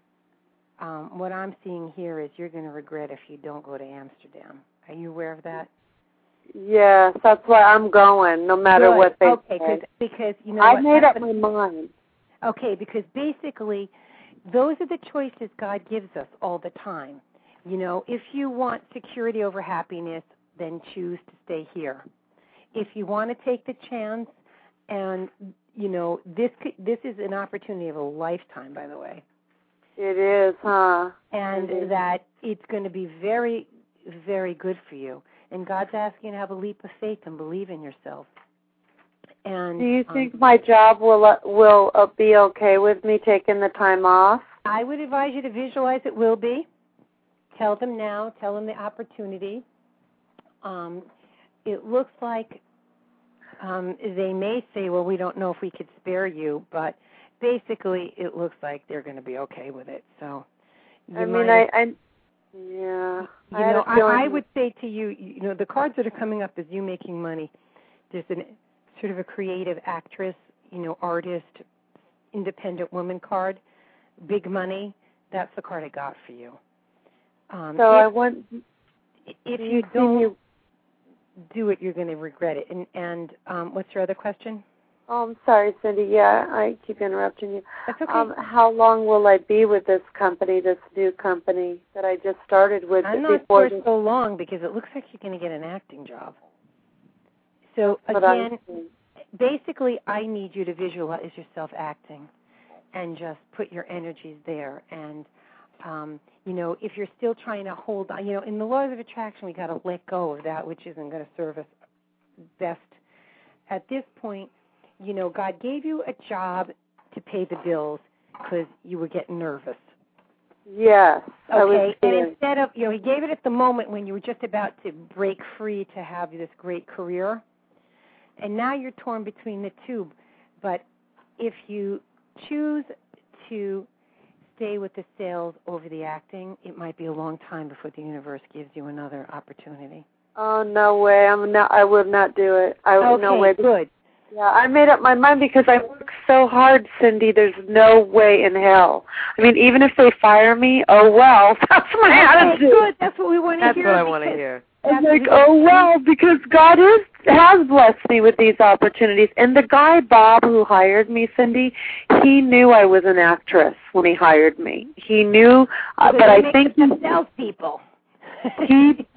um, what I'm seeing here is you're going to regret if you don't go to Amsterdam. Are you aware of that?
Yes, that's why I'm going, no matter
Good.
what they
okay,
say.
because, you know
I
what
made
happened,
up my mind.
Okay, because basically those are the choices God gives us all the time. You know, if you want security over happiness, then choose to stay here. If you want to take the chance, and, you know, this could, this is an opportunity of a lifetime, by the way.
It is, huh?
And
it is.
that it's going to be very, very good for you. And God's asking you to have a leap of faith and believe in yourself. And
do you
um,
think my job will uh, will uh, be okay with me taking the time off?
I would advise you to visualize it will be. Tell them now. Tell them the opportunity. Um, it looks like um, they may say, well, we don't know if we could spare you, but basically it looks like they're going to be okay with it. So, you
I mean,
might,
I, I, yeah.
you
I,
know, I, I would say to you, you know, the cards that are coming up is you making money. There's an sort of a creative actress, you know, artist, independent woman card, big money. That's the card I got for you. Um,
so
if,
I want.
If
do
you,
you
don't
you,
do it, you're going to regret it. And and um, what's your other question?
Oh, I'm sorry, Cindy. Yeah, I keep interrupting you.
That's okay.
Um, how long will I be with this company, this new company that I just started with?
I'm not
before
sure
this?
so long because it looks like you're going to get an acting job. So
That's
again, basically, I need you to visualize yourself acting, and just put your energies there. And um, you know, if you're still trying to hold on, you know, in the laws of attraction, we got to let go of that which isn't going to serve us best at this point, you know, God gave you a job to pay the bills because you were getting nervous.
Yes. I
Okay,
was
and
doing.
instead of, you know, he gave it at the moment when you were just about to break free to have this great career, and now you're torn between the two. But if you choose to stay with the sales over the acting, it might be a long time before the universe gives you another opportunity.
Oh, no way. I'm not, I would not do it. I
Okay,
no way.
good.
Yeah, I made up my mind because I work so hard, Cindy. There's no way in hell. I mean, even if they fire me, oh, well. That's my
Okay,
attitude.
good. That's what we want to
That's
hear.
what I want to hear.
I'm like, oh, well, because God is, has blessed me with these opportunities. And the guy, Bob, who hired me, Cindy, he knew I was an actress when he hired me. He knew, uh, but I think
he salespeople.
he, he,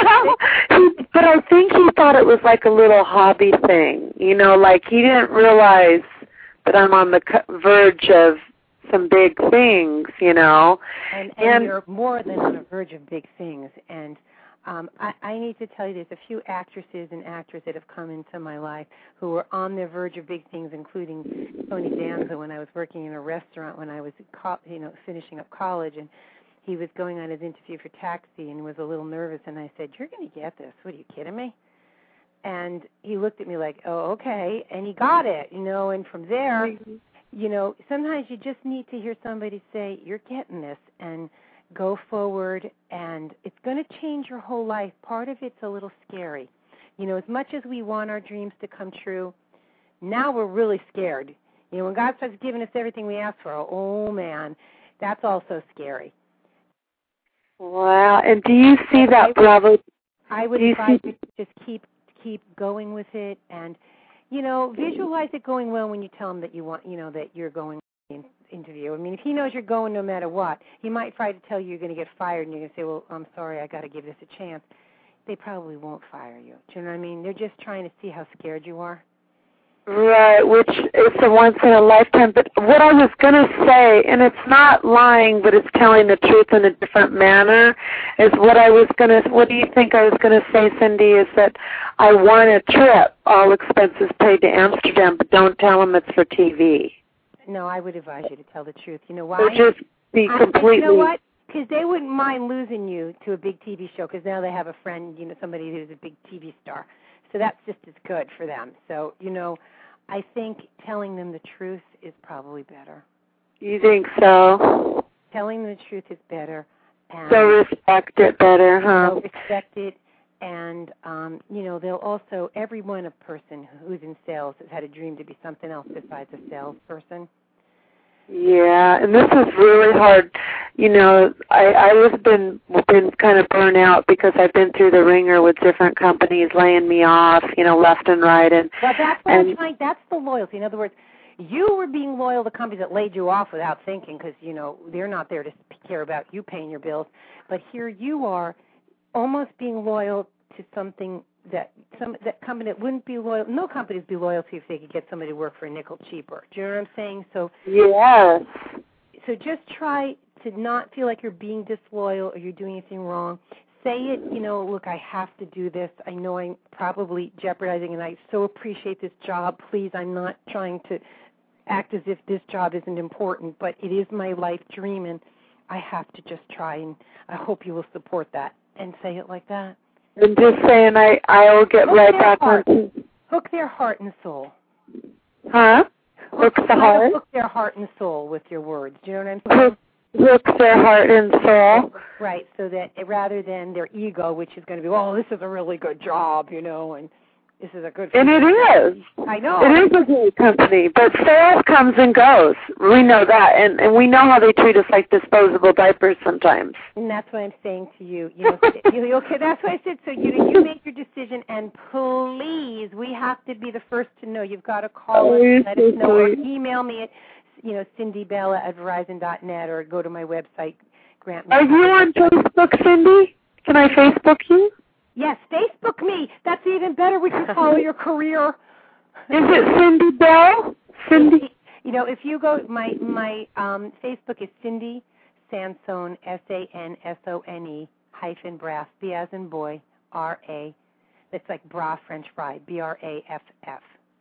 but I think he thought it was like a little hobby thing. You know, like he didn't realize that I'm on the verge of some big things, you know.
And, and, and you're more than on the verge of big things. And um, I, I need to tell you, there's a few actresses and actors that have come into my life who were on the verge of big things, including Tony Danza when I was working in a restaurant when I was, you know, finishing up college. And he was going on his interview for Taxi and was a little nervous. And I said, "You're going to get this. What, are you kidding me?" And he looked at me like, "Oh, okay." And he got it, you know. And from there, mm-hmm. you know, sometimes you just need to hear somebody say, "You're getting this," and go forward. And it's going to change your whole life. Part of it's a little scary. You know, as much as we want our dreams to come true, now we're really scared. You know, when God starts giving us everything we ask for, oh, man, that's also scary.
Wow. And do you see that, Bravo?
I would advise you to just keep keep going with it, and, you know, visualize it going well when you tell him that you want, you know, that you're going in interview. I mean, if he knows you're going no matter what, he might try to tell you you're going to get fired, and you're going to say, "Well, I'm sorry, I got to give this a chance." They probably won't fire you. Do you know what I mean? They're just trying to see how scared you are.
Right, which is a once in a lifetime. But what I was going to say, and it's not lying, but it's telling the truth in a different manner, is what I was going to, what do you think I was going to say, Cindy, is that I want a trip, all expenses paid to Amsterdam, but don't tell them it's for T V.
No, I would advise you to tell the truth. You know why?
Or just be completely...
I, you know what? Because they wouldn't mind losing you to a big T V show, because now they have a friend, you know, somebody who's a big T V star. So that's just as good for them. So, you know, I think telling them the truth is probably better.
You think so?
Telling them the truth is better. And
so respect it better, huh?
They'll respect it, and, um, you know, they'll also, everyone, a person who's in sales has had a dream to be something else besides a salesperson.
Yeah, and this is really hard. You know, I I have been been kind of burnt out because I've been through the ringer with different companies laying me off, you know, left and right. And
well, that's what
and,
I'm trying. That's the loyalty. In other words, you were being loyal to companies that laid you off without thinking, because you know they're not there to care about you paying your bills. But here you are, almost being loyal to something that some that company that wouldn't be loyal. No companies would be loyal to you if they could get somebody to work for a nickel cheaper. Do you know what I'm saying? So
yes.
So just try to not feel like you're being disloyal or you're doing anything wrong. Say it, you know, look, I have to do this. I know I'm probably jeopardizing, and I so appreciate this job. Please, I'm not trying to act as if this job isn't important, but it is my life dream, and I have to just try, and I hope you will support that. And say it like that.
And just saying, I I will get
Hook
right back
heart.
on.
Hook their heart and soul.
Huh? Hook, hook the heart?
Hook their heart and soul with your words. Do you know what I'm saying?
Hook, hook their heart and soul.
Right, so that rather than their ego, which is going to be, oh, this is a really good job, you know, and this is a good...
And it is.
I know.
It is a great company, but sales comes and goes. We know that, and, and we know how they treat us like disposable diapers sometimes.
And that's what I'm saying to you. You know, you, okay, that's what I said. So you you make your decision, and please, we have to be the first to know. You've got to call
oh,
us, let
so
us know, or
sweet.
email me at, you know, Cindy Bella at Verizon dot net, or go to my website, Grant.
Are you on Facebook, Cindy? Can I Facebook you?
Yes, Facebook me. That's even better. We can follow your career.
Is it Cindy Bell? Cindy.
You know, if you go, my my um, Facebook is Cindy Sansone, S A N S O N E hyphen Braff, B as in boy, R A. That's like bra French fry, B R A F F.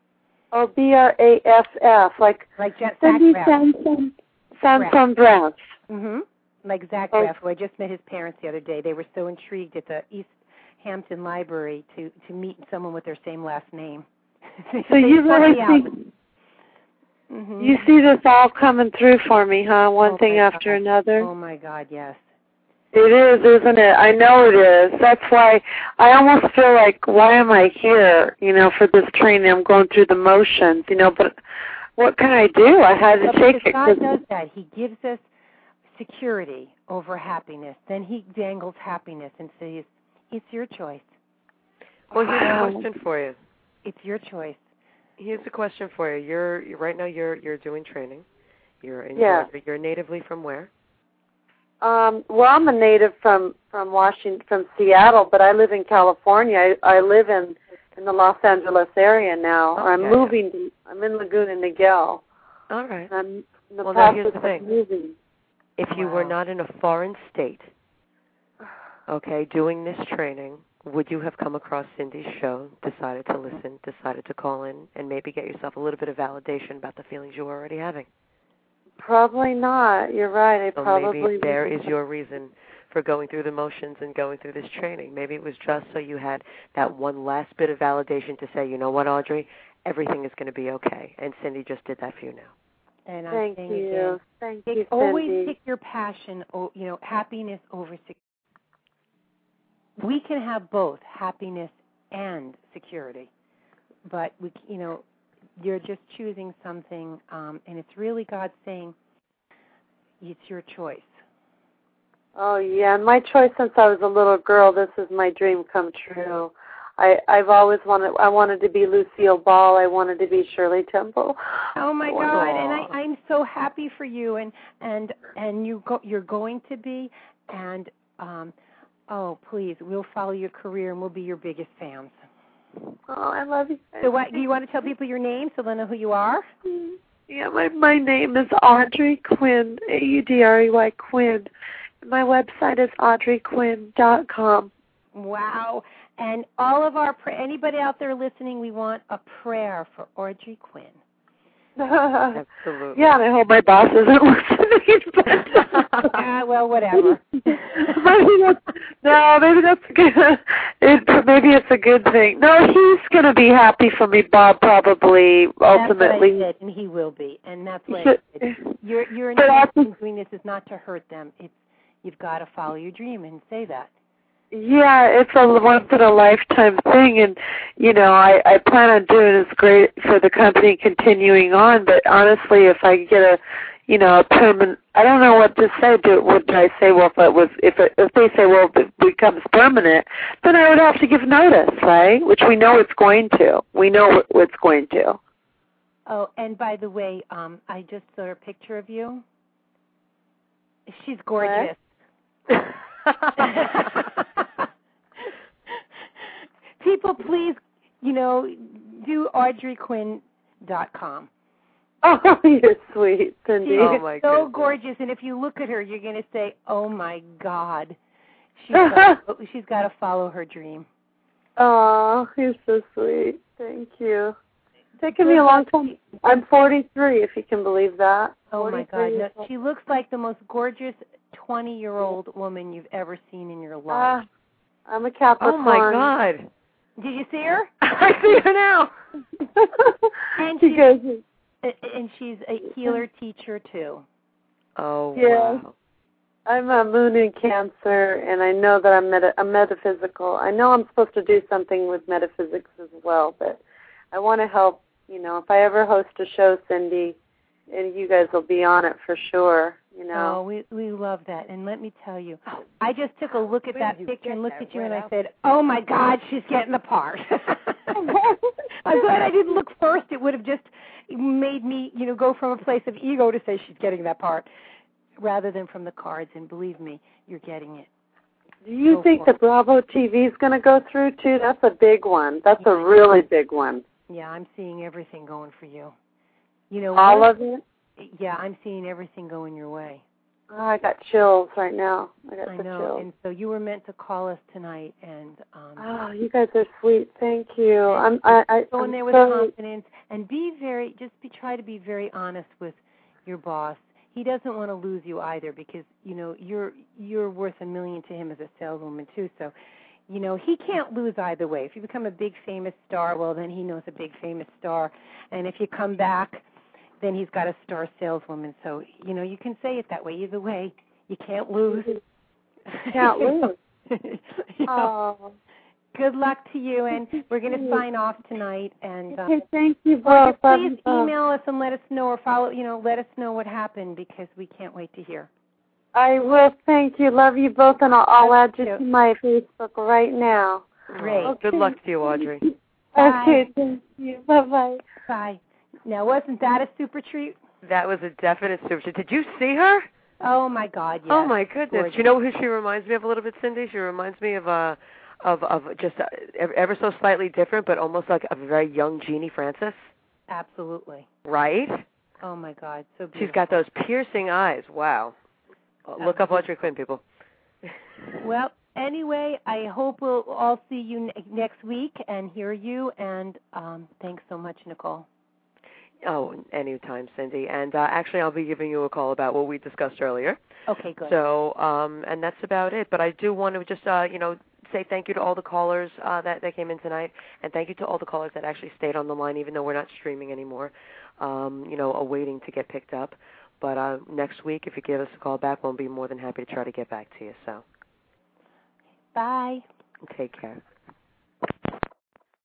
Oh, B R A F F, like,
like Jack
Cindy
Braff.
Sansom, Sansom Braff.
Mm-hmm. Like Zach
Oh.
Braff, who I just met his parents the other day. They were so intrigued at the East Hampton Library to, to meet someone with their same last name.
So you really think,
mm-hmm.
you see this all coming through for me, huh? One
oh
thing after
God.
another?
Oh, my God, yes.
It is, isn't it? I know it is. That's why I almost feel like, why am I here, you know, for this training? I'm going through the motions, you know, but what can I do? I had to
but
take it.
God does that. He gives us security over happiness. Then he dangles happiness and says, it's your choice.
Well, here's a question for you.
It's your choice.
Here's a question for you. You're right now. You're you're doing training. You're in
Yeah.
Georgia. You're natively from where?
Um, well, I'm a native from from Washington, from Seattle, but I live in California. I, I live in in the Los Angeles area now.
Okay.
I'm moving. To, I'm in Laguna Niguel.
All right.
I'm in the
Well, now
process
here's the
of
thing.
moving.
If you
Wow.
were not in a foreign state, okay, doing this training, would you have come across Cindy's show, decided to listen, decided to call in, and maybe get yourself a little bit of validation about the feelings you were already having?
Probably not. You're right. I
So
probably
maybe there
wouldn't.
is your reason for going through the motions and going through this training. Maybe it was just so you had that one last bit of validation to say, you know what, Audrey, everything is going to be okay. And Cindy just did that for you now.
And I'm
Thank
saying
you.
again,
Thank
pick,
you,
always
Cindy.
pick your passion, o- you know, happiness over security. We can have both happiness and security, but we, you know, you're just choosing something, um, and it's really God saying, it's your choice.
Oh yeah, and my choice since I was a little girl. This is my dream come true. I I've always wanted. I wanted to be Lucille Ball. I wanted to be Shirley Temple.
Oh my
Oh,
God! And I, I'm so happy for you, and and and you go, you're going to be, and um, oh please, we'll follow your career, and we'll be your biggest fans.
Oh, I love you.
So what? Do you want to tell people your name so they know who you are?
Yeah, my my name is Audrey Quinn. A U D R E Y Quinn. My website is audrey quinn dot com.
Wow. And all of our, anybody out there listening, we want a prayer for Audrey Quinn.
Absolutely.
Yeah, and I hope my boss isn't listening. But
ah, well, whatever.
maybe that's, no, maybe that's good. It, maybe it's a good thing. No, he's going to be happy for me, Bob, probably, ultimately.
That's what I said, and he will be. And that's what
But,
I said. Your, your
but
intention in doing this is not to hurt them. It's You've got to follow your dream and say that.
Yeah, it's a once-in-a-lifetime thing, and, you know, I, I plan on doing this great for the company continuing on, but honestly, if I get a, you know, a permanent, I don't know what to say. Do, what did I say? Well, if it was, if it, if they say, well, if it becomes permanent, then I would have to give notice, right? Which we know it's going to. We know what it's going to.
Oh, and by the way, um, I just saw a picture of you. She's gorgeous. People, please, you know, do audrey quinn dot com.
Oh, you're sweet, Cindy.
She's
Oh, my
so
goodness.
gorgeous, and if you look at her, you're going to say, "Oh my God, she's got, she's got to follow her dream."
Oh, you're so sweet. Thank you. It's taken me a long time. I'm forty-three, if you can believe that.
Oh my God,
forty-three.
no, she looks like the most gorgeous twenty-year-old woman you've ever seen in your life.
Ah, I'm a Capricorn.
Oh, my God.
Did you see her?
I see her now.
And
she
she's,
goes,
and she's a healer teacher too.
Oh,
yeah.
wow.
I'm a moon in Cancer, and I know that I'm, meta- I'm metaphysical. I know I'm supposed to do something with metaphysics as well, but I want to help. You know, if I ever host a show, Cindy, and you guys will be on it for sure. You know.
Oh, we we love that. And let me tell you, I just took a look at that picture and looked at you, and I said, "Oh my God, she's getting the part." I'm glad I didn't look first. It would have just made me, you know, go from a place of ego to say she's getting that part, rather than from the cards. And believe me, you're getting it.
Do you
Go
think
for
the Bravo T V is going to go through too? That's a big one. That's a really big one.
Yeah, I'm seeing everything going for you. You know,
all
one,
of it.
Yeah, I'm seeing everything going your way.
Oh, I got chills right now. I got
I
the
know.
chills.
And so you were meant to call us tonight, and um,
oh, you guys are sweet. Thank you. I'm. I. I
go in
I'm
there with
so,
confidence and be very. Just be try to be very honest with your boss. He doesn't want to lose you either, because you know you're you're worth a million to him as a saleswoman too. So, you know he can't lose either way. If you become a big famous star, well then he knows a big famous star, and if you come back, then he's got a star saleswoman. So you know you can say it that way. Either way, you can't lose.
Can't lose.
You know?
Oh.
Good luck to you, and we're going to sign off tonight. And uh,
okay, thank you
or
both.
please
Um,
email us and let us know, or follow. You know, let us know what happened, because we can't wait to hear.
I will. Thank you. Love you both, and I'll, I'll add you
you.
to my Facebook right now.
Great.
Oh, good luck to you, Audrey.
Bye.
Okay, thank you. Bye bye.
Bye. Now, wasn't that a super treat?
That was a definite super treat. Did you see her?
Oh my God! Yes.
Oh my goodness!
Gorgeous.
You know who she reminds me of a little bit, Cindy? She reminds me of uh, of of just uh, ever so slightly different, but almost like a very young Jeannie Francis.
Absolutely.
Right?
Oh my God! So beautiful.
She's got those piercing eyes. Wow. Look up Audrey Quinn, people.
Well, anyway, I hope we'll all see you ne- next week and hear you. And um, thanks so much, Nicole.
Oh, anytime, Cindy. And uh, actually, I'll be giving you a call about what we discussed earlier.
Okay, good.
So, um, and that's about it. But I do want to just, uh, you know, say thank you to all the callers uh, that, that came in tonight, and thank you to all the callers that actually stayed on the line, even though we're not streaming anymore, um, you know, awaiting to get picked up. But uh, next week, if you give us a call back, we'll be more than happy to try to get back to you. So,
bye.
Take care.